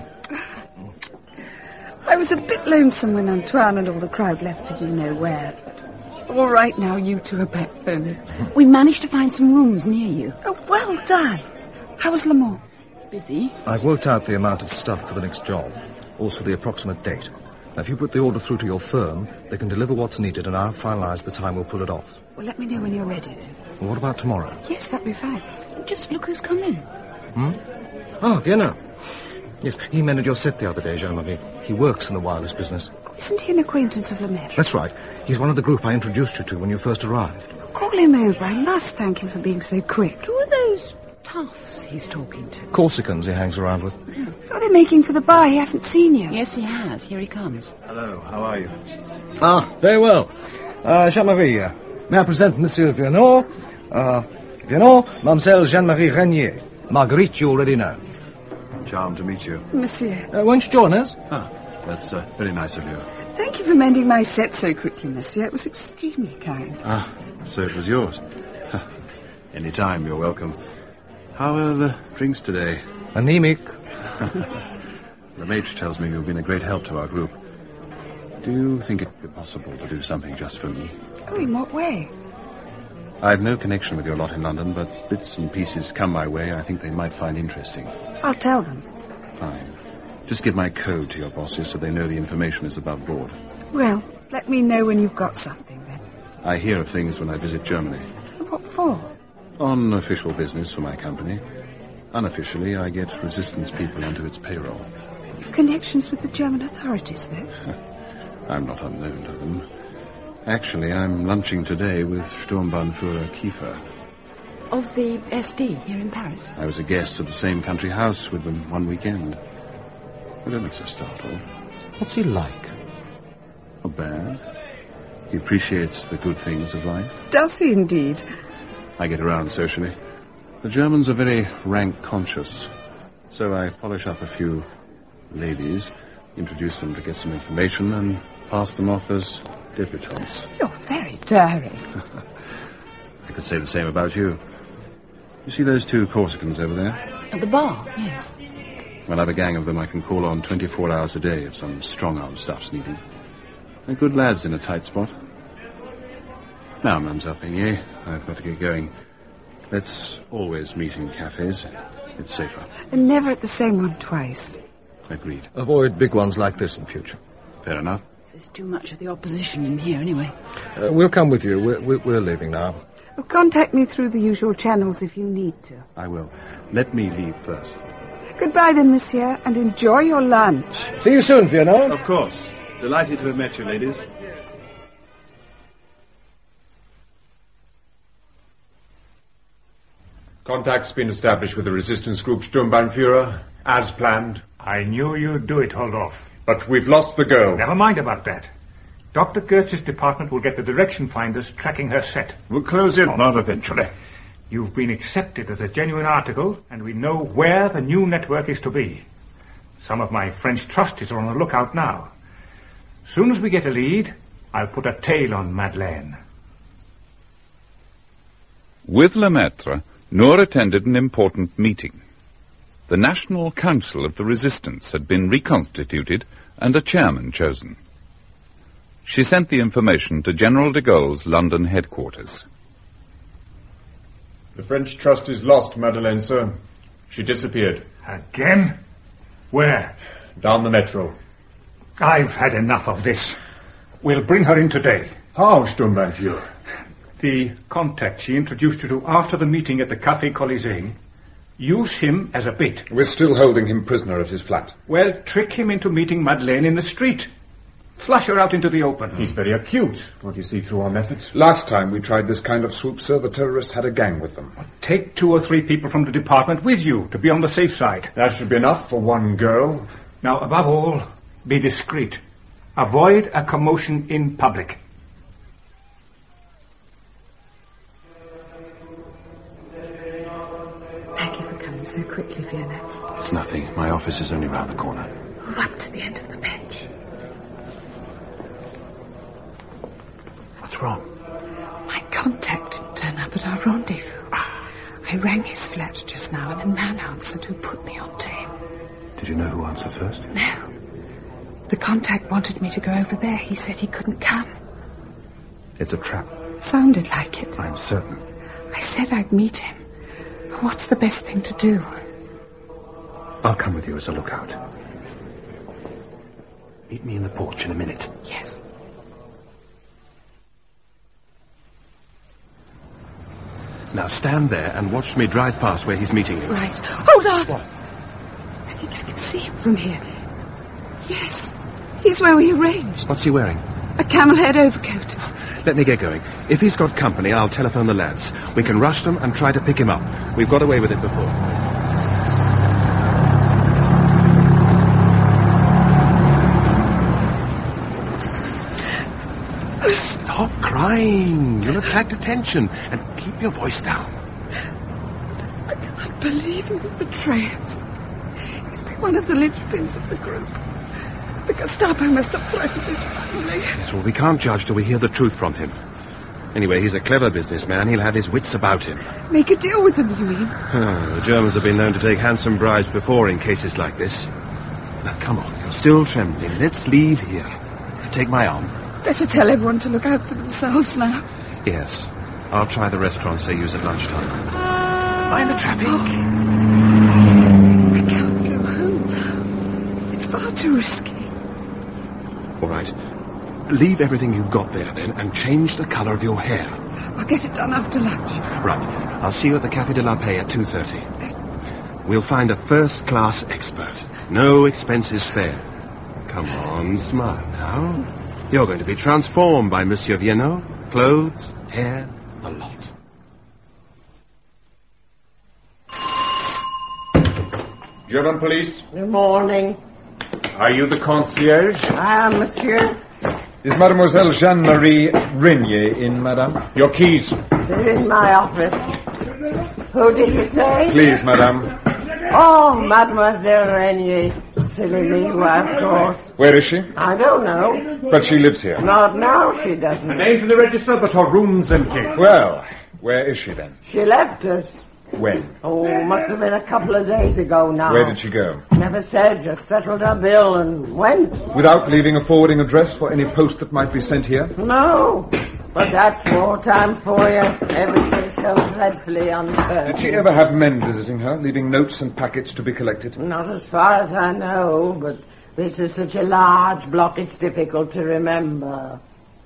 I was a bit lonesome when Antoine and all the crowd left for you know where, but all right now, you two are back, Bernard. We managed to find some rooms near you. Oh, well done. How was Le Mans? Busy. I've worked out the amount of stuff for the next job, also the approximate date. Now, if you put the order through to your firm, they can deliver what's needed, and I'll finalise the time we'll pull it off. Well, let me know when you're ready, then. Well, what about tomorrow? Yes, that'd be fine. Just look who's coming. Hmm? Ah, Vienna. Yes, he mended your set the other day, Jean-Marie. He works in the wireless business. Isn't he an acquaintance of Lemaitre? That's right. He's one of the group I introduced you to when you first arrived. Call him over. I must thank him for being so quick. Who are those toughs he's talking to? Corsicans he hangs around with. Oh, they're making for the bar. He hasn't seen you. Yes, he has. Here he comes. Hello, how are you? Ah, very well. Uh, Jean-Marie, uh, may I present Monsieur Vienot? Uh, Vienot, Mademoiselle Jean-Marie Renier. Marguerite, you already know. Charmed to meet you. Monsieur. Uh, won't you join us? Ah, that's uh, very nice of you. Thank you for mending my set so quickly, Monsieur. It was extremely kind. Ah, so it was yours. Any time, you're welcome. How are the drinks today? Anemic. Lemaitre tells me you've been a great help to our group. Do you think it'd be possible to do something just for me? Oh, in what way? I've no connection with your lot in London, but bits and pieces come my way I think they might find interesting. I'll tell them. Fine. Just give my code to your bosses so they know the information is above board. Well, let me know when you've got something, then. I hear of things when I visit Germany. What for? On official business for my company. Unofficially, I get resistance people onto its payroll. You've connections with the German authorities, then? I'm not unknown to them. Actually, I'm lunching today with Sturmbannführer Kiefer. Of the S D here in Paris? I was a guest at the same country house with them one weekend. Oh, don't look so startled. What's he like? Not bad. He appreciates the good things of life. Does he indeed? I get around socially. The Germans are very rank conscious. So I polish up a few ladies, introduce them to get some information, and pass them off as debutantes. You're very daring. I could say the same about you. You see those two Corsicans over there? At the bar, yes. Well, I've a gang of them I can call on twenty-four hours a day if some strong-arm stuff's needed. They're good lads in a tight spot. Now, Mademoiselle Peignet, I've got to get going. Let's always meet in cafes. It's safer. And never at the same one twice. Agreed. Avoid big ones like this in future. Fair enough. There's too much of the opposition in here, anyway. Uh, we'll come with you. We're, we're, we're leaving now. Well, contact me through the usual channels if you need to. I will. Let me leave first. Goodbye then, monsieur, and enjoy your lunch. See you soon, Fiona. Of course. Delighted to have met you, ladies. Contact's been established with the resistance group, Sturmbannführer, as planned. I knew you'd do it, Holdorf. But we've lost the girl. Never mind about that. Doctor Goetz's department will get the direction finders tracking her set. We'll close in on her eventually. You've been accepted as a genuine article, and we know where the new network is to be. Some of my French trusties are on the lookout now. Soon as we get a lead, I'll put a tail on Madeleine. With Lemaitre, Noor attended an important meeting. The National Council of the Resistance had been reconstituted and a chairman chosen. She sent the information to General de Gaulle's London headquarters. The French trustees lost Madeleine, sir. She disappeared. Again? Where? Down the metro. I've had enough of this. We'll bring her in today. How, Sturmbannführer? The contact she introduced you to after the meeting at the Café Colisée. Use him as a bait. We're still holding him prisoner at his flat. Well, trick him into meeting Madeleine in the street. Flush her out into the open. He's very acute. What do you see through our methods? Last time we tried this kind of swoop, sir, the terrorists had a gang with them. Take two or three people from the department with you to be on the safe side. That should be enough for one girl. Now, above all, be discreet. Avoid a commotion in public. Thank you for coming so quickly, Fiona. It's nothing. My office is only round the corner. Move up to the end of the bench. What's wrong? My contact didn't turn up at our rendezvous. I rang his flat just now and a man answered who put me on to him. Did you know who answered first? No. The contact wanted me to go over there. He said he couldn't come. It's a trap. Sounded like it. I'm certain. I said I'd meet him. What's the best thing to do? I'll come with you as a lookout. Meet me in the porch in a minute. Yes. Now stand there and watch me drive past where he's meeting you. Right. Hold on! What? I think I can see him from here. Yes. He's where we arranged. What's he wearing? A camel-hair overcoat. Let me get going. If he's got company, I'll telephone the lads. We can rush them and try to pick him up. We've got away with it before. Stop crying. You'll attract attention. And keep your voice down. I can't believe he would betray us. He's been one of the linchpins of the group. The Gestapo must have threatened his family. Yes, well, we can't judge till we hear the truth from him. Anyway, he's a clever businessman. He'll have his wits about him. Make a deal with him, you mean? Oh, the Germans have been known to take handsome bribes before in cases like this. Now, come on. You're still trembling. Let's leave here. Take my arm. Better tell everyone to look out for themselves now. Yes. I'll try the restaurants they use at lunchtime. Mind the traffic. Oh. I can't go home now. It's far too risky. All right. Leave everything you've got there, then, and change the colour of your hair. I'll get it done after lunch. Right. I'll see you at the Café de la Paix at two thirty. Yes. We'll find a first-class expert. No expenses spared. Come on, smile now. You're going to be transformed by Monsieur Vienneau. Clothes, hair, the lot. German police. Good morning. Are you the concierge? Ah, monsieur. Is Mademoiselle Jeanne-Marie Renier in, madame? Your keys. They're in my office. Who did you say? Please, madame. Oh, Mademoiselle Renier. Silly me, why, of course. Where is she? I don't know. But she lives here. Not now, she doesn't. A name to the register, but her room's empty. Well, where is she then? She left us. When? Oh, must have been a couple of days ago now. Where did she go? Never said, just settled her bill and went. Without leaving a forwarding address for any post that might be sent here? No, but that's wartime for you. Everything's so dreadfully uncertain. Did she ever have men visiting her, leaving notes and packets to be collected? Not as far as I know, but this is such a large block it's difficult to remember.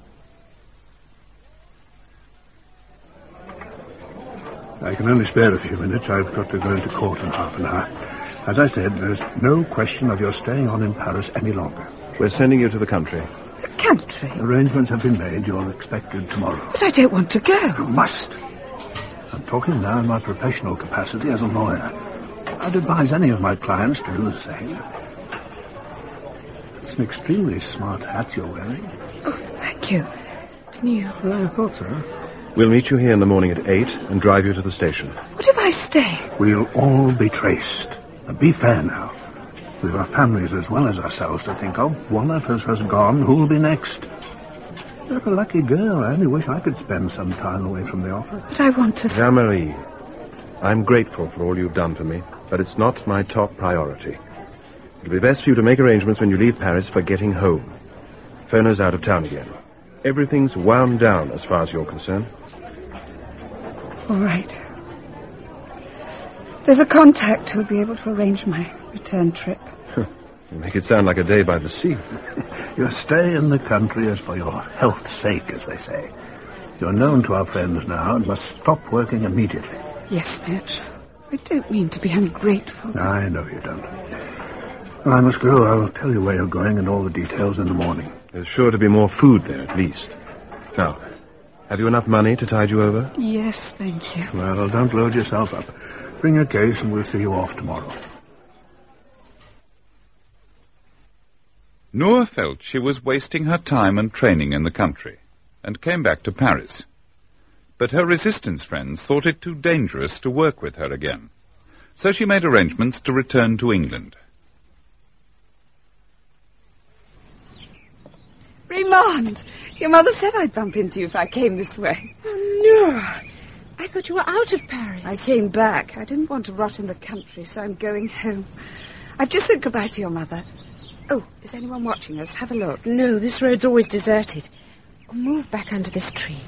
I can only spare a few minutes. I've got to go into court in half an hour. As I said, there's no question of your staying on in Paris any longer. We're sending you to the country. The country? Arrangements have been made. You're expected tomorrow. But I don't want to go. You must. I'm talking now in my professional capacity as a lawyer. I'd advise any of my clients to do the same. It's an extremely smart hat you're wearing. Oh, thank you. It's new. Well, I thought so. We'll meet you here in the morning at eight and drive you to the station. What if I stay? We'll all be traced. And be fair now. We've our families as well as ourselves to think of. One of us has gone. Who'll be next? You're a lucky girl. I only wish I could spend some time away from the office. But I want to... Jean-Marie, I'm grateful for all you've done for me, but it's not my top priority. It'll be best for you to make arrangements when you leave Paris for getting home. Fona's out of town again. Everything's wound down as far as you're concerned. All right. There's a contact who'll be able to arrange my return trip. You make it sound like a day by the sea. Your stay in the country is for your health's sake, as they say. You're known to our friends now and must stop working immediately. Yes, Mitch. I don't mean to be ungrateful. I know you don't. Well, I must go. I'll tell you where you're going and all the details in the morning. There's sure to be more food there, at least. Now, have you enough money to tide you over? Yes, thank you. Well, don't load yourself up. Bring your case and we'll see you off tomorrow. Noor felt she was wasting her time and training in the country, and came back to Paris. But her resistance friends thought it too dangerous to work with her again, so she made arrangements to return to England. Raymond, your mother said I'd bump into you if I came this way. Oh, Nora, I thought you were out of Paris. I came back. I didn't want to rot in the country, so I'm going home. I've just said goodbye to your mother. Oh, is anyone watching us? Have a look. No, this road's always deserted. I'll move back under this tree.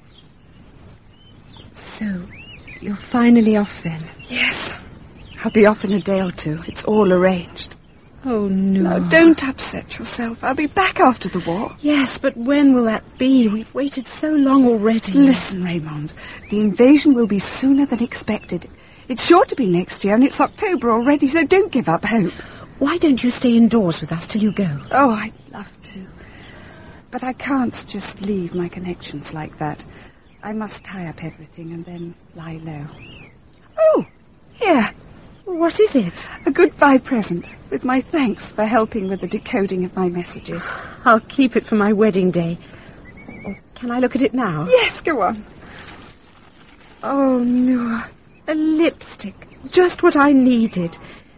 So, you're finally off then? Yes. I'll be off in a day or two. It's all arranged. Oh, no. No, don't upset yourself. I'll be back after the war. Yes, but when will that be? We've waited so long already. Listen, Raymond. The invasion will be sooner than expected. It's sure to be next year, and it's October already, so don't give up hope. Why don't you stay indoors with us till you go? Oh, I'd love to. But I can't just leave my connections like that. I must tie up everything and then lie low. Oh, here. What is it? A goodbye present, with my thanks for helping with the decoding of my messages. I'll keep it for my wedding day. Oh, can I look at it now? Yes, go on. Oh, no. A lipstick. Just what I needed.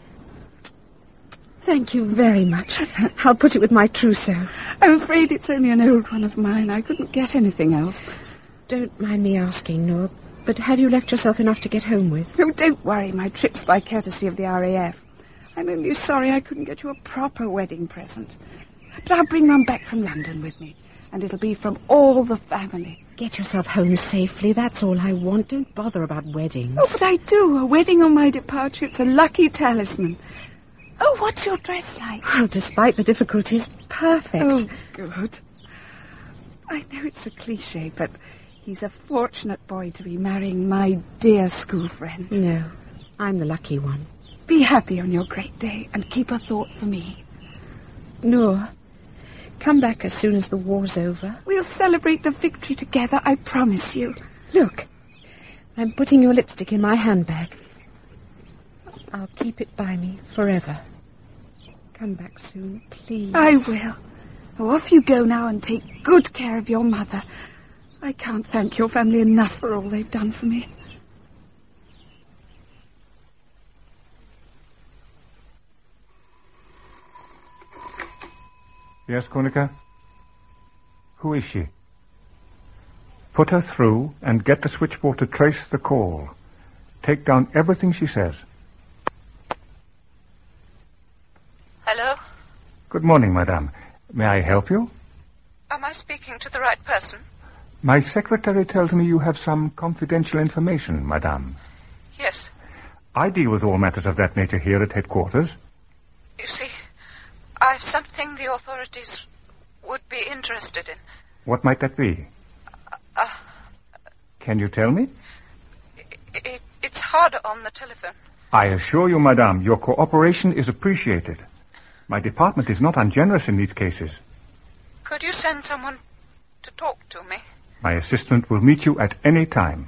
Thank you very much. I'll put it with my trousseau. I'm afraid it's only an old one of mine. I couldn't get anything else. Don't mind me asking, Noor, but have you left yourself enough to get home with? Oh, don't worry. My trip's by courtesy of the R A F. I'm only sorry I couldn't get you a proper wedding present. But I'll bring one back from London with me, and it'll be from all the family. Get yourself home safely. That's all I want. Don't bother about weddings. Oh, but I do. A wedding on my departure. It's a lucky talisman. Oh, what's your dress like? Well, despite the difficulties, perfect. Oh, good. I know it's a cliché, but he's a fortunate boy to be marrying my dear school friend. No, I'm the lucky one. Be happy on your great day and keep a thought for me. Noor, come back as soon as the war's over. We'll celebrate the victory together, I promise you. Look, I'm putting your lipstick in my handbag. I'll keep it by me forever. Come back soon, please. I will. Oh, off you go now and take good care of your mother. I can't thank your family enough for all they've done for me. Yes, Kunika? Who is she? Put her through and get the switchboard to trace the call. Take down everything she says. Hello? Good morning, madame. May I help you? Am I speaking to the right person? My secretary tells me you have some confidential information, madame. Yes. I deal with all matters of that nature here at headquarters. You see, I've something the authorities would be interested in. What might that be? Uh, Can you tell me? it, it, it's harder on the telephone. I assure you, madame, your cooperation is appreciated. My department is not ungenerous in these cases. Could you send someone to talk to me? My assistant will meet you at any time.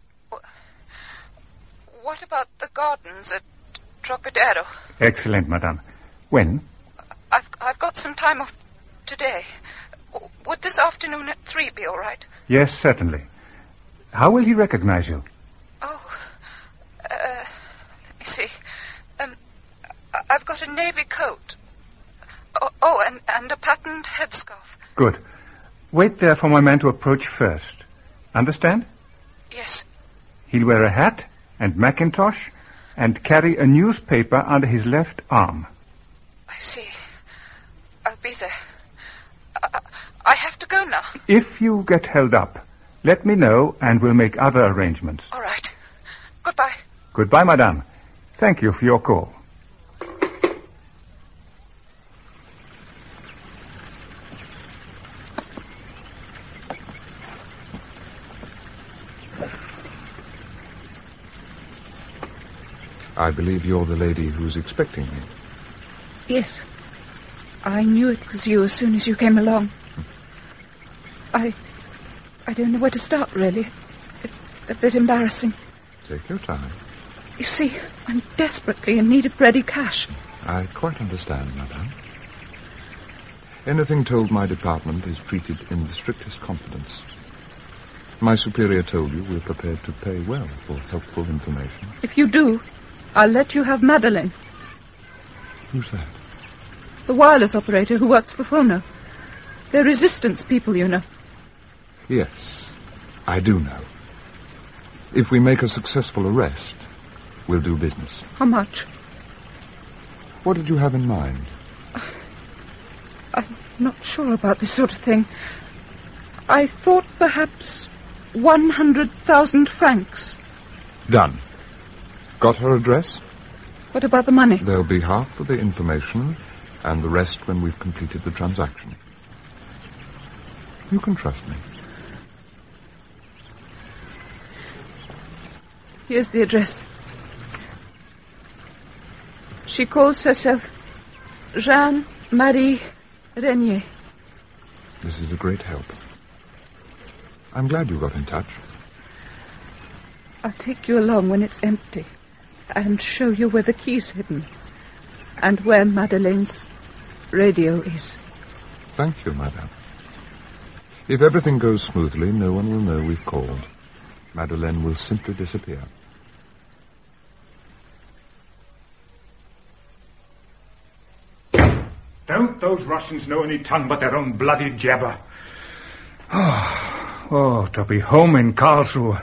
What about the gardens at Trocadero? Excellent, madame. When? I've, I've got some time off today. Would this afternoon at three be all right? Yes, certainly. How will he recognize you? Oh, uh, let me see. Um, I've got a navy coat. Oh, oh and, and a patterned headscarf. Good. Wait there for my man to approach first. Understand? Yes. He'll wear a hat and mackintosh and carry a newspaper under his left arm. I see. I'll be there. I, I have to go now. If you get held up, let me know and we'll make other arrangements. All right. Goodbye. Goodbye, madame. Thank you for your call. I believe you're the lady who's expecting me. Yes. I knew it was you as soon as you came along. I... I don't know where to start, really. It's a bit embarrassing. Take your time. You see, I'm desperately in need of ready cash. I quite understand, madame. Anything told my department is treated in the strictest confidence. My superior told you we're prepared to pay well for helpful information. If you do, I'll let you have Madeleine. Who's that? The wireless operator who works for Phono. They're resistance people, you know. Yes, I do know. If we make a successful arrest, we'll do business. How much? What did you have in mind? I'm not sure about this sort of thing. I thought perhaps one hundred thousand francs. Done. Got her address? What about the money? There'll be half for the information and the rest when we've completed the transaction. You can trust me. Here's the address. She calls herself Jeanne Marie Renier. This is a great help. I'm glad you got in touch. I'll take you along when it's empty and show you where the key's hidden and where Madeleine's radio is. Thank you, madame. If everything goes smoothly, no one will know we've called. Madeleine will simply disappear. Don't those Russians know any tongue but their own bloody jabber? Oh, oh, to be home in Karlsruhe.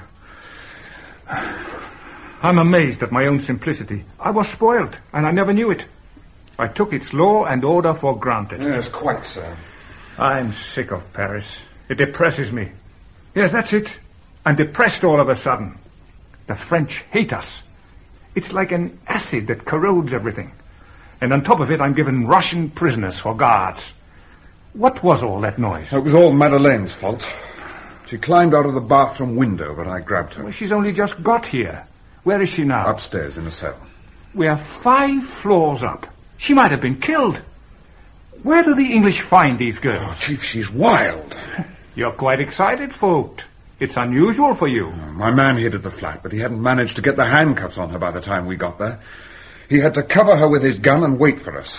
I'm amazed at my own simplicity. I was spoiled, and I never knew it. I took its law and order for granted. Yes, quite so. I'm sick of Paris. It depresses me. Yes, that's it. I'm depressed all of a sudden. The French hate us. It's like an acid that corrodes everything. And on top of it, I'm given Russian prisoners for guards. What was all that noise? It was all Madeleine's fault. She climbed out of the bathroom window, but I grabbed her. Well, she's only just got here. Where is she now? Upstairs in a cell. We're five floors up. She might have been killed. Where do the English find these girls? Oh, Chief, she's wild. You're quite excited, Vogt. It's unusual for you. Oh, my man hid at the flat, but he hadn't managed to get the handcuffs on her by the time we got there. He had to cover her with his gun and wait for us.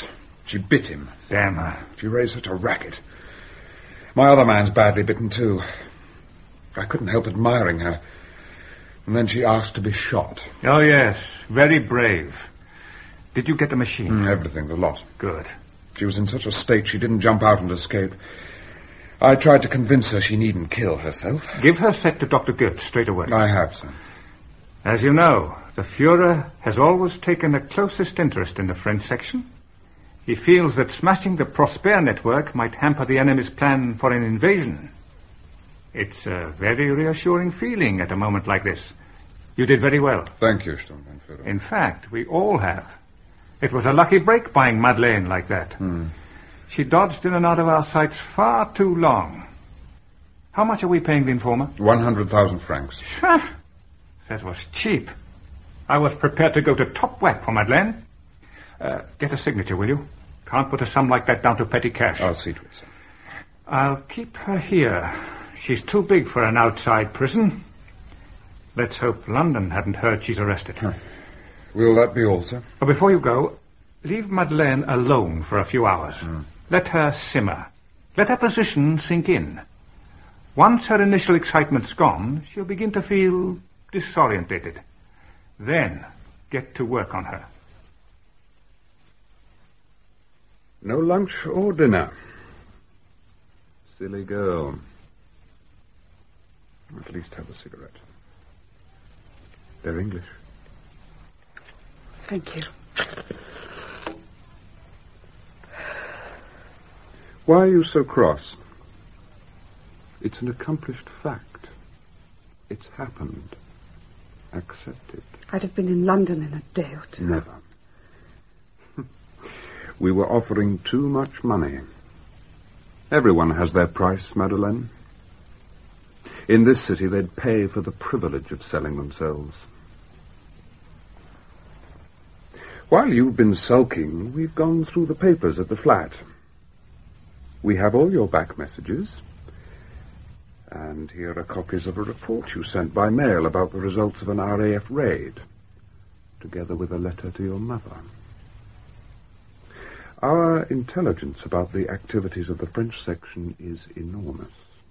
She bit him. Damn her. She raised such a racket. My other man's badly bitten, too. I couldn't help admiring her. And then she asked to be shot. Oh, yes. Very brave. Did you get the machine? Mm, everything, the lot. Good. She was in such a state she didn't jump out and escape. I tried to convince her she needn't kill herself. Give her set to Doctor Goetz straight away. I have, sir. As you know, the Fuhrer has always taken the closest interest in the French section. He feels that smashing the Prosper network might hamper the enemy's plan for an invasion. It's a very reassuring feeling at a moment like this. You did very well. Thank you, Sturmbannführer. In fact, we all have. It was a lucky break buying Madeleine like that. Hmm. She dodged in and out of our sights far too long. How much are we paying the informer? One hundred thousand francs. That was cheap. I was prepared to go to top whack for Madeleine. Uh, get a signature, will you? Can't put a sum like that down to petty cash. I'll see to it, sir. I'll keep her here. She's too big for an outside prison. Let's hope London hadn't heard she's arrested. Huh. Will that be all, sir? But before you go, leave Madeleine alone for a few hours. Mm. Let her simmer. Let her position sink in. Once her initial excitement's gone, she'll begin to feel disorientated. Then get to work on her. No lunch or dinner. Silly girl. At least have a cigarette. They're English. Thank you. Why are you so cross? It's an accomplished fact. It's happened. Accept it. I'd have been in London in a day or two. Never. We were offering too much money. Everyone has their price, Madeleine. In this city, they'd pay for the privilege of selling themselves. While you've been sulking, we've gone through the papers at the flat. We have all your back messages. And here are copies of a report you sent by mail about the results of an R A F raid, together with a letter to your mother. Our intelligence about the activities of the French section is enormous.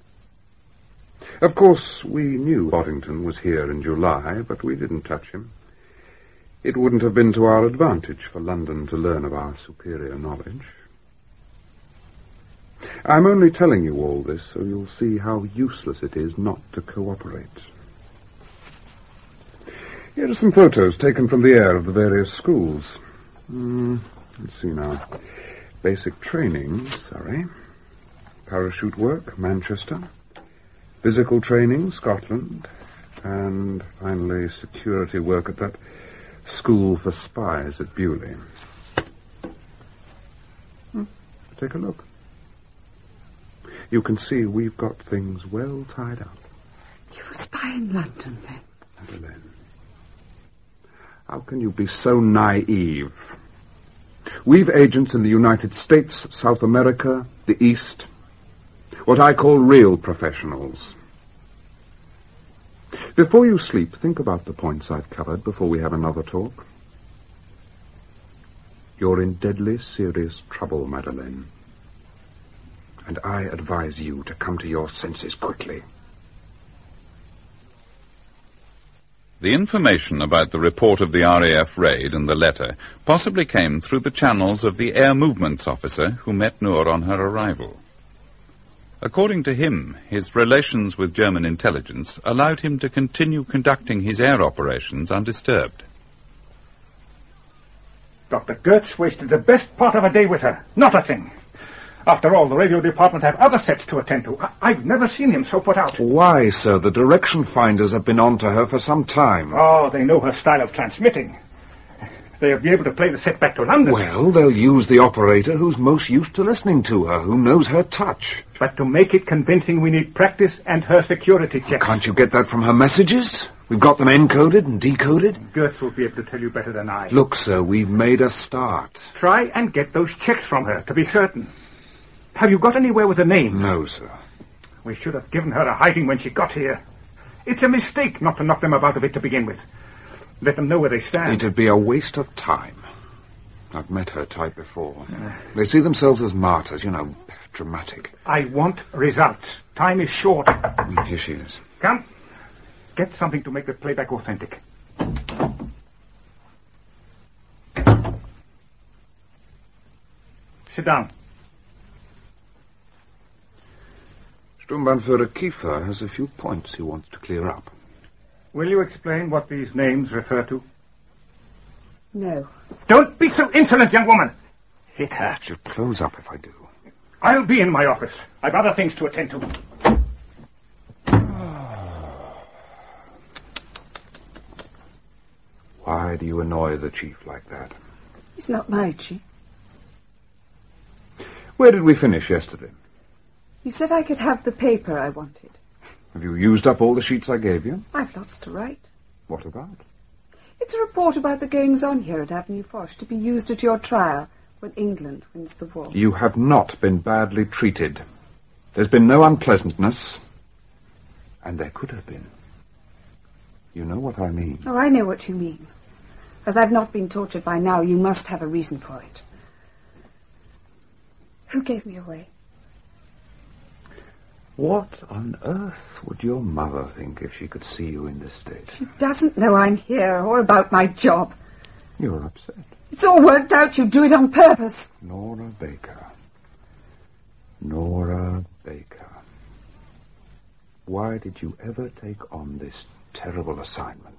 Of course, we knew Boddington was here in July, but we didn't touch him. It wouldn't have been to our advantage for London to learn of our superior knowledge. I'm only telling you all this so you'll see how useless it is not to cooperate. Here are some photos taken from the air of the various schools. Mm, let's see now. Basic training, Surrey. Parachute work, Manchester. Physical training, Scotland. And finally, security work at that school for spies at Beaulieu. Hmm. Take a look. You can see we've got things well tied up. You were spy in London, then? Madeleine, how can you be so naive? We've agents in the United States, South America, the East. What I call real professionals. Before you sleep, think about the points I've covered before we have another talk. You're in deadly serious trouble, Madeleine. And I advise you to come to your senses quickly. The information about the report of the R A F raid and the letter possibly came through the channels of the Air Movements officer who met Noor on her arrival. According to him, his relations with German intelligence allowed him to continue conducting his air operations undisturbed. Doctor Goetz wasted the best part of a day with her. Not a thing. After all, the radio department have other sets to attend to. I- I've never seen him so put out. Why, sir? The direction finders have been on to her for some time. Oh, they know her style of transmitting. They'll be able to play the set back to London. Well, they'll use the operator who's most used to listening to her, who knows her touch. But to make it convincing, we need practice and her security checks. Oh, can't you get that from her messages? We've got them encoded and decoded. Goetz will be able to tell you better than I. Look, sir, we've made a start. Try and get those checks from her, to be certain. Have you got anywhere with the names? No, sir. We should have given her a hiding when she got here. It's a mistake not to knock them about a bit to begin with. Let them know where they stand. It'd be a waste of time. I've met her type before. They see themselves as martyrs, you know, dramatic. I want results. Time is short. Mm, here she is. Come. Get something to make the playback authentic. Sit down. Sturmbannführer Kiefer has a few points he wants to clear up. Will you explain what these names refer to? No. Don't be so insolent, young woman! Hit her. She'll close up if I do. I'll be in my office. I've other things to attend to. Why do you annoy the chief like that? He's not my chief. Where did we finish yesterday? You said I could have the paper I wanted. Have you used up all the sheets I gave you? I've lots to write. What about? It's a report about the goings-on here at Avenue Foch to be used at your trial when England wins the war. You have not been badly treated. There's been no unpleasantness. And there could have been. You know what I mean. Oh, I know what you mean. As I've not been tortured by now, you must have a reason for it. Who gave me away? What on earth would your mother think if she could see you in this state? She doesn't know I'm here or about my job. You're upset. It's all worked out. You do it on purpose. Nora Baker. Nora Baker. Why did you ever take on this terrible assignment?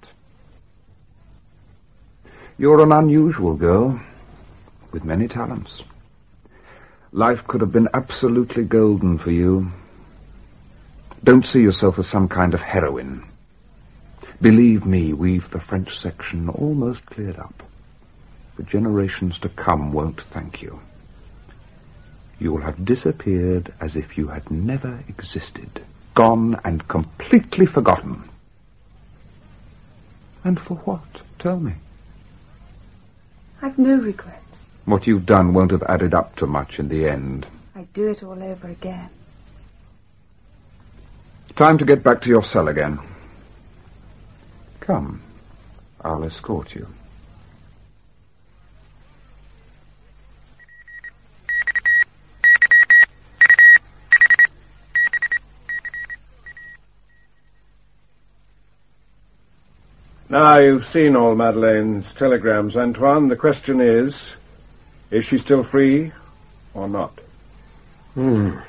You're an unusual girl, with many talents. Life could have been absolutely golden for you. Don't see yourself as some kind of heroine. Believe me, we've the French section almost cleared up. The generations to come won't thank you. You will have disappeared as if you had never existed, gone and completely forgotten. And for what? Tell me. I've no regrets. What you've done won't have added up to much in the end. I'd do it all over again. Time to get back to your cell again. Come, I'll escort you. Now, you've seen all Madeleine's telegrams, Antoine. The question is, is she still free or not? Hmm.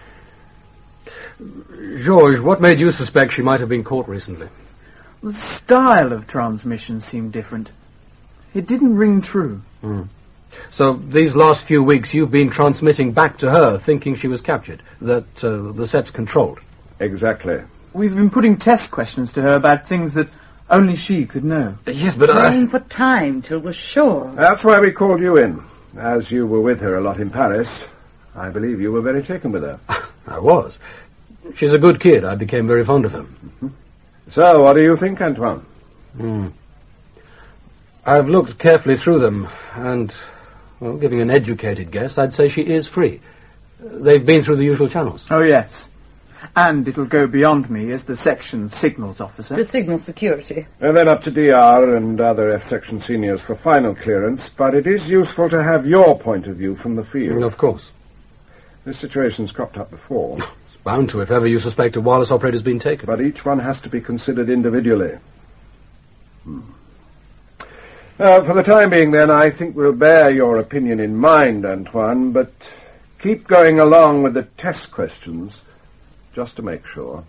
Georges, what made you suspect she might have been caught recently? The style of transmission seemed different. It didn't ring true. Hmm. So these last few weeks you've been transmitting back to her, thinking she was captured, that uh, the set's controlled. Exactly. We've been putting test questions to her about things that only she could know. Yes, but I... Praying for time till we're sure. That's why we called you in. As you were with her a lot in Paris, I believe you were very taken with her. I was. She's a good kid. I became very fond of her. Mm-hmm. So, what do you think, Antoine? Hmm. I've looked carefully through them, and, well, giving an educated guess, I'd say she is free. They've been through the usual channels. Oh, yes. And it'll go beyond me as the section signals officer. To signal security. And then up to D R and other F-section seniors for final clearance, but it is useful to have your point of view from the field. Of course. This situation's cropped up before. It's bound to if ever you suspect a wireless operator's been taken. But each one has to be considered individually. Hmm. Uh, for the time being, then, I think we'll bear your opinion in mind, Antoine, but keep going along with the test questions, just to make sure.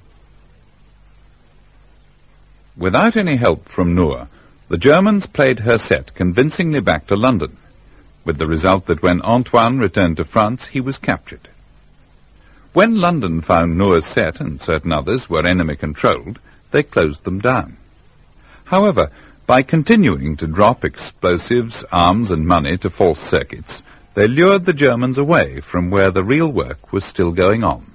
Without any help from Noor, the Germans played her set convincingly back to London, with the result that when Antoine returned to France, he was captured. When London found Noor's set and certain others were enemy-controlled, they closed them down. However, by continuing to drop explosives, arms and money to false circuits, they lured the Germans away from where the real work was still going on.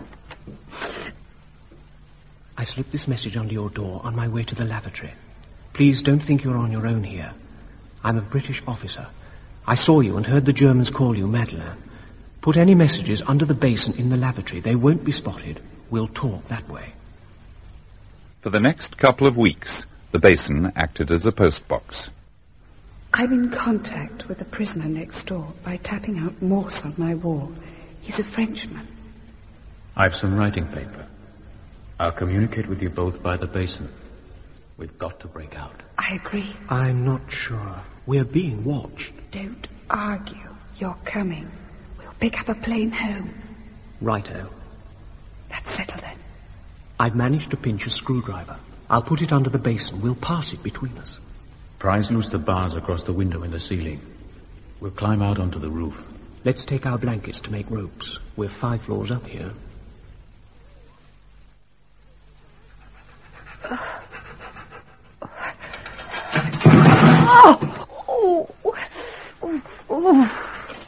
I slipped this message under your door on my way to the lavatory. Please don't think you're on your own here. I'm a British officer. I saw you and heard the Germans call you Madeleine. Put any messages under the basin in the lavatory. They won't be spotted. We'll talk that way. For the next couple of weeks, the basin acted as a postbox. I'm in contact with the prisoner next door by tapping out Morse on my wall. He's a Frenchman. I've some writing paper. I'll communicate with you both by the basin. We've got to break out. I agree. I'm not sure. We're being watched. Don't argue. You're coming. We'll pick up a plane home. Righto. That's settled then. I've managed to pinch a screwdriver. I'll put it under the basin. We'll pass it between us. Prise loose the bars across the window in the ceiling. We'll climb out onto the roof. Let's take our blankets to make ropes. We're five floors up here. Oh! Oh! Oh! Oh!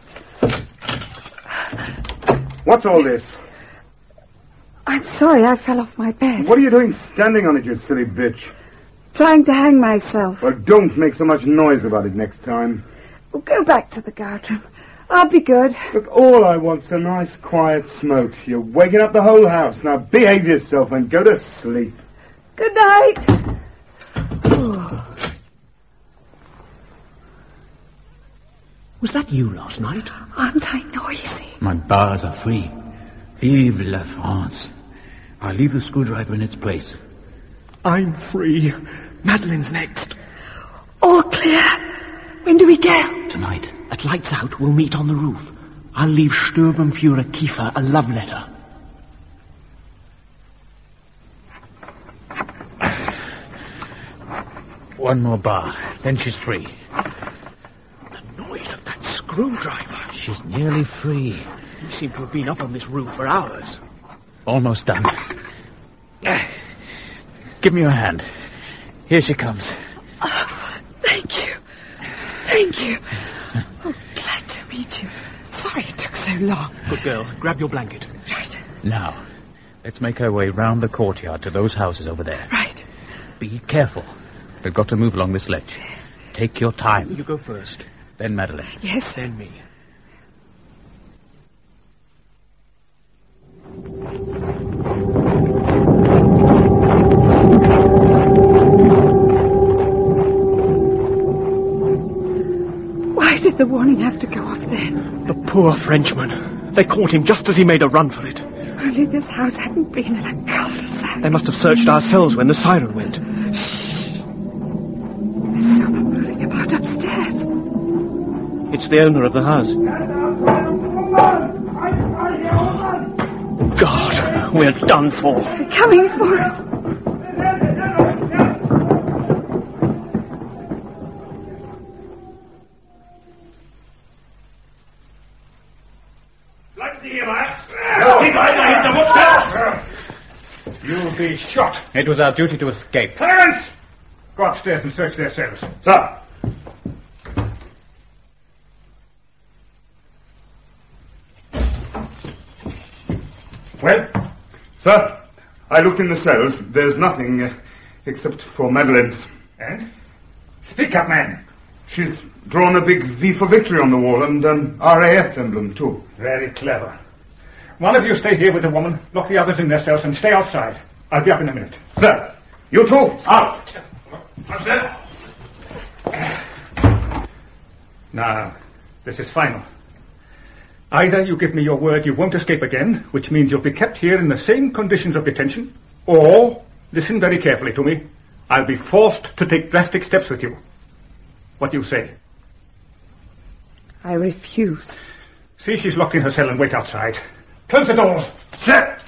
What's all this? I'm sorry, I fell off my bed. What are you doing standing on it, you silly bitch? Trying to hang myself. Well, don't make so much noise about it next time. Well, go back to the guardroom. I'll be good. Look, all I want's a nice, quiet smoke. You're waking up the whole house. Now behave yourself and go to sleep. Good night. Oh. Was that you last night? Aren't I noisy? My bars are free. Vive la France. I'll leave the screwdriver in its place. I'm free. Madeleine's next. All clear. When do we go? Tonight. At lights out, we'll meet on the roof. I'll leave Sturmbannführer Kiefer a love letter. One more bar, then she's free. The noise of that screwdriver. She's nearly free. We seem to have been up on this roof for hours. Almost done. Give me your hand. Here she comes. Oh, thank you. Thank you. Oh, glad to meet you. Sorry it took so long. Good girl. Grab your blanket. Right. Now, let's make our way round the courtyard to those houses over there. Right. Be careful. We've got to move along this ledge. Take your time. You go first. Then Madeleine. Yes. Then me. Why did the warning have to go off then? The poor Frenchman. They caught him just as he made a run for it. Only this house hadn't been in a cul-de-sac. They must have searched our cells when the siren went. Shh. There's someone moving about upstairs. It's the owner of the house. God, we're done for. They're coming for us. You'll be shot. It was our duty to escape. Clarence! Go upstairs and search their cells. Sir. Well? Sir, I looked in the cells. There's nothing uh, except for Madeleine's. And? Speak up, man. She's drawn a big V for victory on the wall and an R A F emblem, too. Very clever. One of you stay here with the woman, lock the others in their cells, and stay outside. I'll be up in a minute. Sir, you too, out. What's that? Now, this is final. Either you give me your word you won't escape again, which means you'll be kept here in the same conditions of detention, or, listen very carefully to me, I'll be forced to take drastic steps with you. What do you say? I refuse. See, she's locked in her cell and wait outside. Close the doors. Set!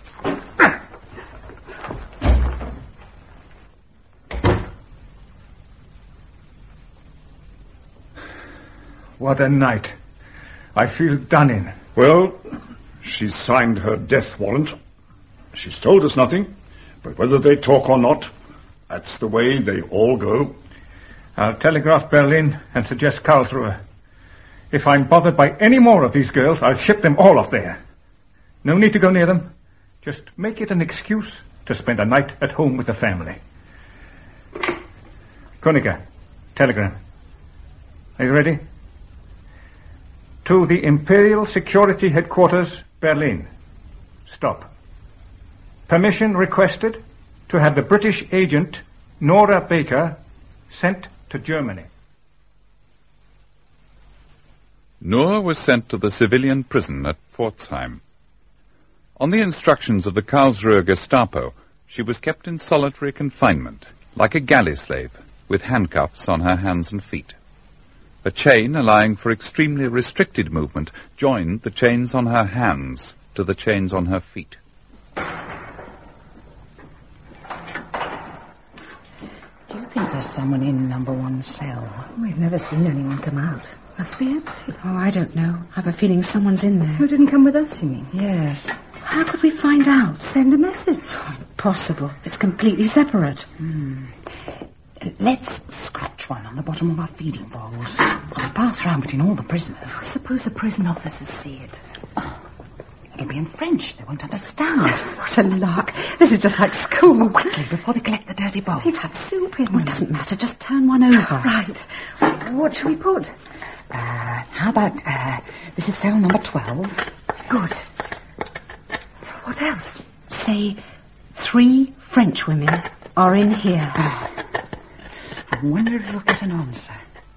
What a night. I feel done in. Well, she's signed her death warrant. She's told us nothing, but whether they talk or not, that's the way they all go. I'll telegraph Berlin and suggest Karlsruhe. If I'm bothered by any more of these girls, I'll ship them all off there. No need to go near them. Just make it an excuse to spend a night at home with the family. Kuniger, telegram. Are you ready? To the Imperial Security Headquarters, Berlin. Stop. Permission requested to have the British agent, Nora Baker, sent to Germany. Nora was sent to the civilian prison at Pforzheim. On the instructions of the Karlsruhe Gestapo, she was kept in solitary confinement, like a galley slave, with handcuffs on her hands and feet. A chain allowing for extremely restricted movement joined the chains on her hands to the chains on her feet. Do you think there's someone in number one cell? We've never seen anyone come out. Must be empty. Oh, I don't know. I have a feeling someone's in there. Who didn't come with us, you mean? Yes. How could we find out? Send a message. Oh, impossible. It's completely separate. Hmm. Let's scratch one on the bottom of our feeding bowls. I'll pass round between all the prisoners. Suppose the prison officers see it. Oh, it'll be in French. They won't understand. What a lark. This is just like school. Oh, quickly, before they collect the dirty bowls. They've had soup in Oh, it doesn't matter. Just turn one over. Right. What shall we put? Uh, how about, uh, this is cell number twelve. Good. What else? Say, three French women are in here. Oh. I wonder if we'll get an answer.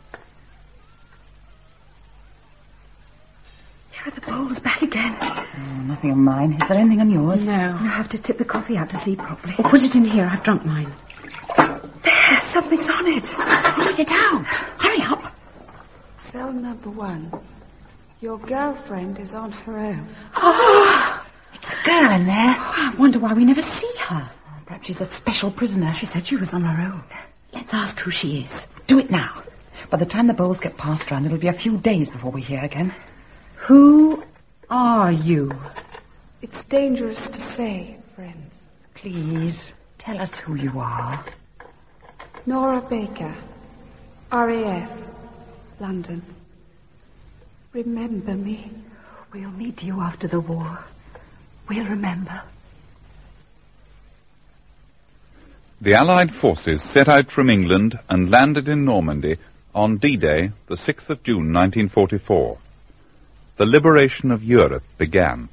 Here are the bowls back again. Oh, nothing of mine. Is there anything on yours? No. I have to tip the coffee out to see properly. Well, put it in here. I've drunk mine. There, something's on it. Read it out. Hurry up. Cell number one. Your girlfriend is on her own. Oh, it's a girl in there. Oh, I wonder why we never see her. Oh, perhaps she's a special prisoner. She said she was on her own. Let's ask who she is. Do it now. By the time the bowls get passed round, it'll be a few days before we hear again. Who are you? It's dangerous to say, friends. Please, tell us who you are. Nora Baker, R A F, London. Remember me. We'll meet you after the war. We'll remember. The Allied forces set out from England and landed in Normandy on D-Day, the sixth of June, nineteen forty-four. The liberation of Europe began.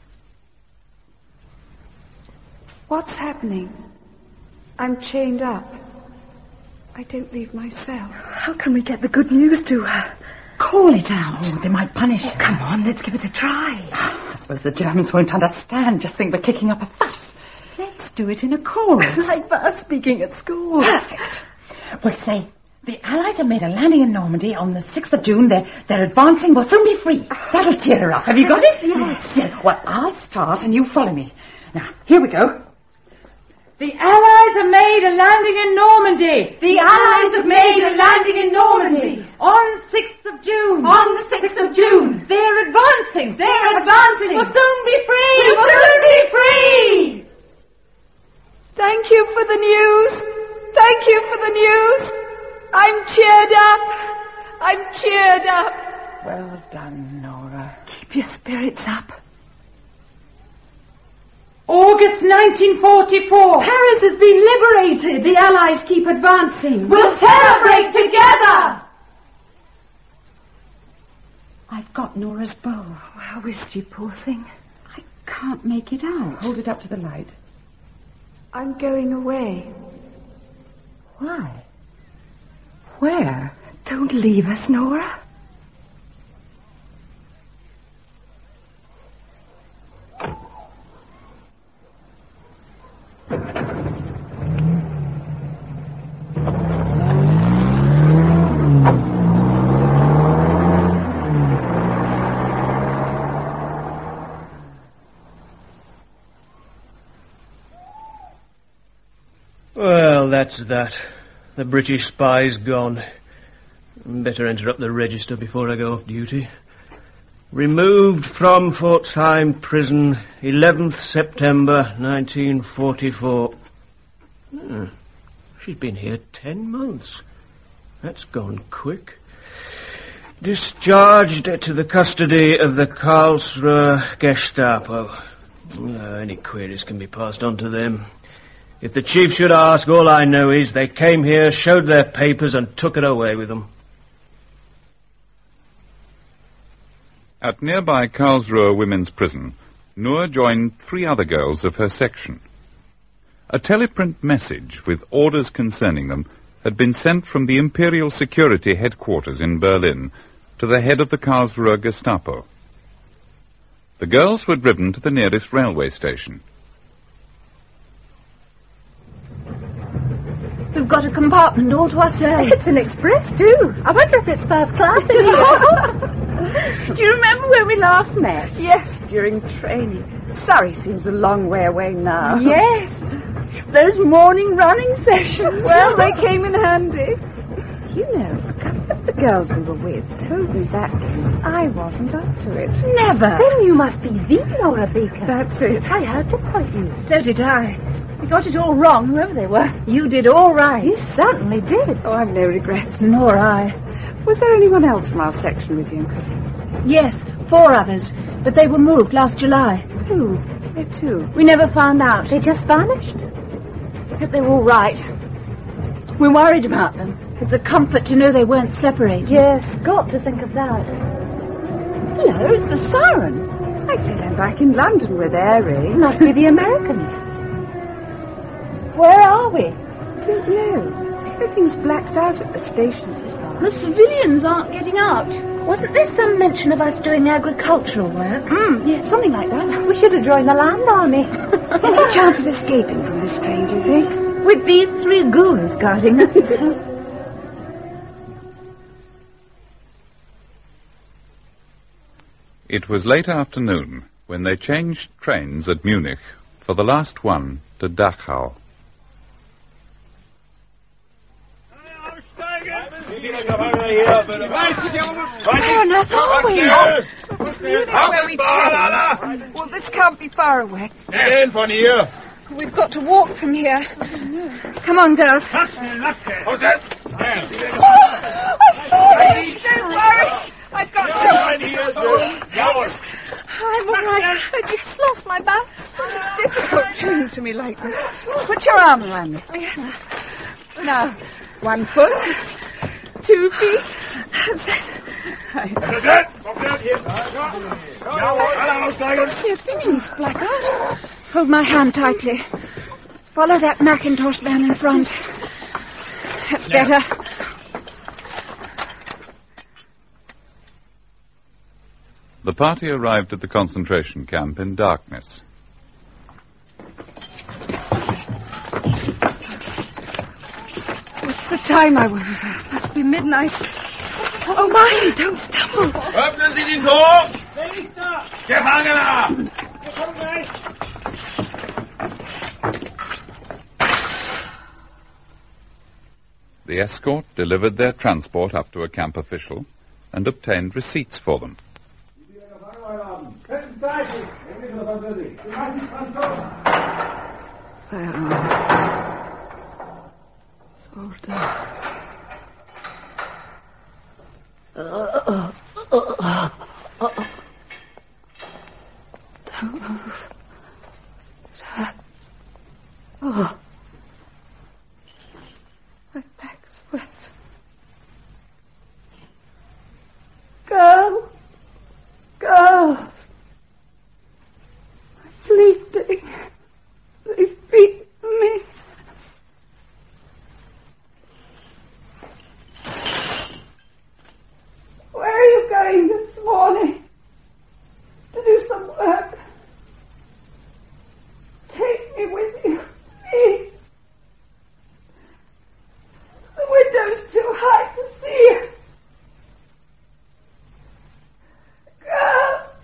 What's happening? I'm chained up. I don't leave my cell. How can we get the good news to her? Call it out. Oh, they might punish her. Oh, come on, let's give it a try. I suppose the Germans won't understand. Just think we're kicking up a fuss. Let's do it in a chorus. Like us speaking at school. Perfect. We'll say, the Allies have made a landing in Normandy on the sixth of June. They're, they're advancing. We'll soon be free. That'll cheer her up. Have you got it? Yes. Yes. Well, I'll start and you follow me. Now, here we go. The Allies have made a landing in Normandy. The Allies have made a landing in Normandy. On sixth of June. On the sixth of June. They're advancing. They're advancing. We'll soon be free. We'll soon be free. Thank you for the news. Thank you for the news. I'm cheered up. I'm cheered up. Well done, Nora. Keep your spirits up. August nineteen forty-four. Paris has been liberated. The Allies keep advancing. We'll celebrate together. I've got Nora's bow. Oh, how is she, poor thing? I can't make it out. Hold it up to the light. I'm going away. Why? Where? Don't leave us, Nora. Well, that's that. The British spy's gone. Better enter up the register before I go off duty. Removed from Pforzheim prison, eleventh September, nineteen forty-four. Hmm. She's been here ten months. That's gone quick. Discharged to the custody of the Karlsruhe Gestapo. Uh, any queries can be passed on to them. If the chief should ask, all I know is they came here, showed their papers, and took it away with them. At nearby Karlsruhe Women's Prison, Noor joined three other girls of her section. A teleprint message with orders concerning them had been sent from the Imperial Security Headquarters in Berlin to the head of the Karlsruhe Gestapo. The girls were driven to the nearest railway station. We've got a compartment all to ourselves. It's an express, too. I wonder if it's first class in here. Do you remember when we last met? Yes, during training. Surrey seems a long way away now. Yes. Those morning running sessions. Well, they came in handy. You know, a couple of the girls we were with told Miss Atkins I wasn't up to it. Never. Then you must be the Laura Baker. That's it. I had to quote you. So did I. We got it all wrong, whoever they were. You did all right. You certainly did. Oh, I've no regrets. Nor I. Was there anyone else from our section with you in prison? Yes, four others. But they were moved last July. Who? Where to? We never found out. They just vanished. Hope they're all right. We're worried about them. It's a comfort to know they weren't separated. Yes, got to think of that. Hello, it's the siren. I think I'm back in London with air raids. Must be the Americans. Where are we? Don't know. Everything's blacked out at the stations we are. The civilians aren't getting out. Wasn't there some mention of us doing agricultural work? Mm, yeah, something like that. We should have joined the land army. Any chance of escaping from this train, do you think? With these three goons guarding us. It was late afternoon when they changed trains at Munich for the last one to Dachau. Where on earth are we? It's Munich where we changed. Well, this can't be far away. von hier. We've got to walk from here. Come on, girls. What's that? Oh, don't worry. I've got to... I'm all right. I just lost my balance. It's difficult turning to me like this. Put your arm around me. Yes. Now, one foot, two feet. That's it. Your opinions, Blackguard. Hold my hand tightly. Follow that Macintosh man in front. That's better. The party arrived at the concentration camp in darkness. What's the time, I wonder? Must be midnight. Oh, my, don't stumble. Öffnen Sie die Tor! Gefangener! The escort delivered their transport up to a camp official and obtained receipts for them. It's all done. Uh, uh, uh, uh, uh, uh. Don't move. It hurts. Oh. My back's wet. Girl. Girl. I'm bleeding. They've beaten me. Where are you going this morning? To do some work. Take me with you, please. The window's too high to see. Girl.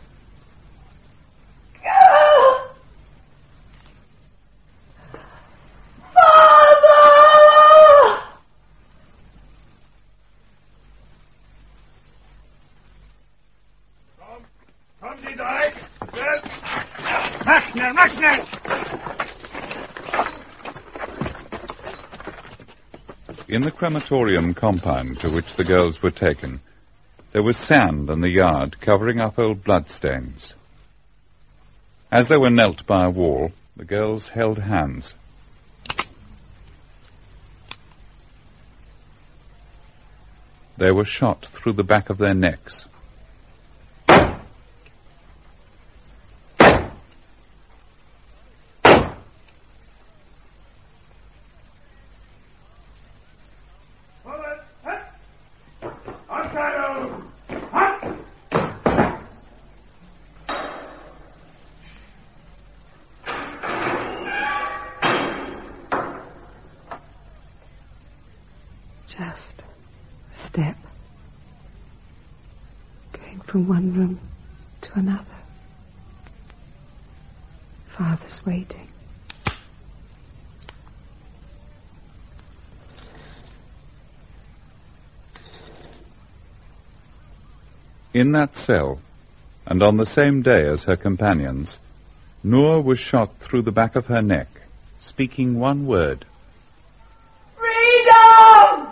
Girl. Father! Kommen Sie drei! Mach schnell, mach schnell! In the crematorium compound to which the girls were taken, there was sand in the yard covering up old bloodstains. As they were knelt by a wall, the girls held hands. they were shot through the back of their necks. Just a step. Going from one room to another. Father's waiting. In that cell, and on the same day as her companions, Noor was shot through the back of her neck, speaking one word. Freedom!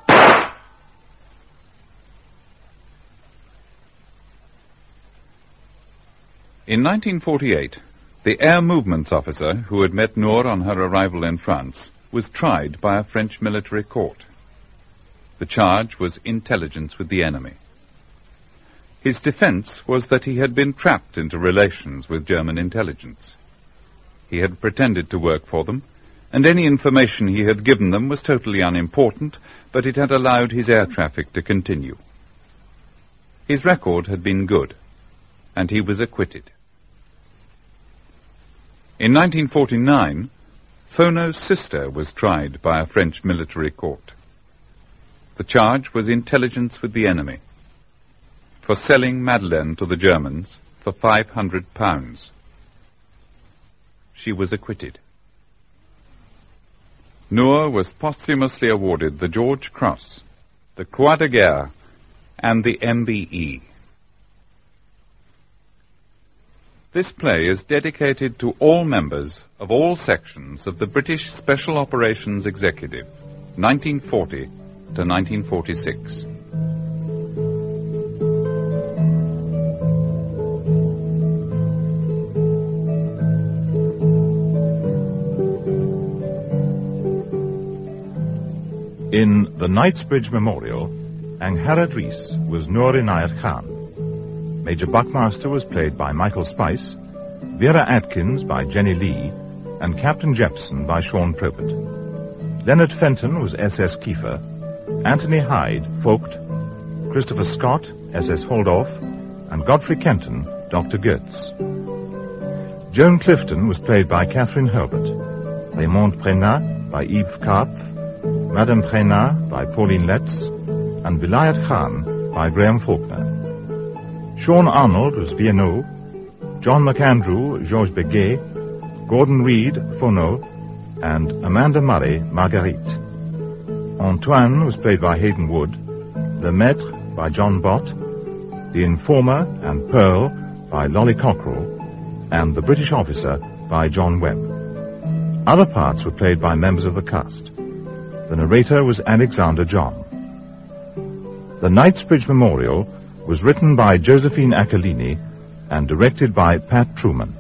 In nineteen forty-eight, the air movements officer who had met Noor on her arrival in France was tried by a French military court. The charge was intelligence with the enemy. His defense was that he had been trapped into relations with German intelligence. He had pretended to work for them, and any information he had given them was totally unimportant, but it had allowed his air traffic to continue. His record had been good, and he was acquitted. In nineteen forty-nine, Fono's sister was tried by a French military court. The charge was intelligence with the enemy, for selling Madeleine to the Germans for five hundred pounds. She was acquitted. Noor was posthumously awarded the George Cross, the Croix de Guerre, and the M B E. This play is dedicated to all members of all sections of the British Special Operations Executive, nineteen forty to nineteen forty-six. In the Knightsbridge Memorial, Angharad Rees was Noor Inayat Khan. Major Buckmaster was played by Michael Spice, Vera Atkins by Jenny Lee, and Captain Jepson by Sean Probert. Leonard Fenton was S S Kiefer, Anthony Hyde, Vogt, Christopher Scott, S S Holdorf, and Godfrey Kenton, Doctor Goetz. Joan Clifton was played by Catherine Herbert, Raymond Prenat by Yves Karpf, Madame Prenat by Pauline Letts, and Vilayat Khan by Graham Faulkner. Sean Arnold was Viennot, John McAndrew, Georges Beguet, Gordon Reed, Fono, and Amanda Murray, Marguerite. Antoine was played by Hayden Wood, Le Maître by John Bott, The Informer and Pearl by Lolly Cockerell, and The British Officer by John Webb. Other parts were played by members of the cast. The narrator was Alexander John. The Knightsbridge Memorial was written by Josephine Accalini and directed by Pat Truman.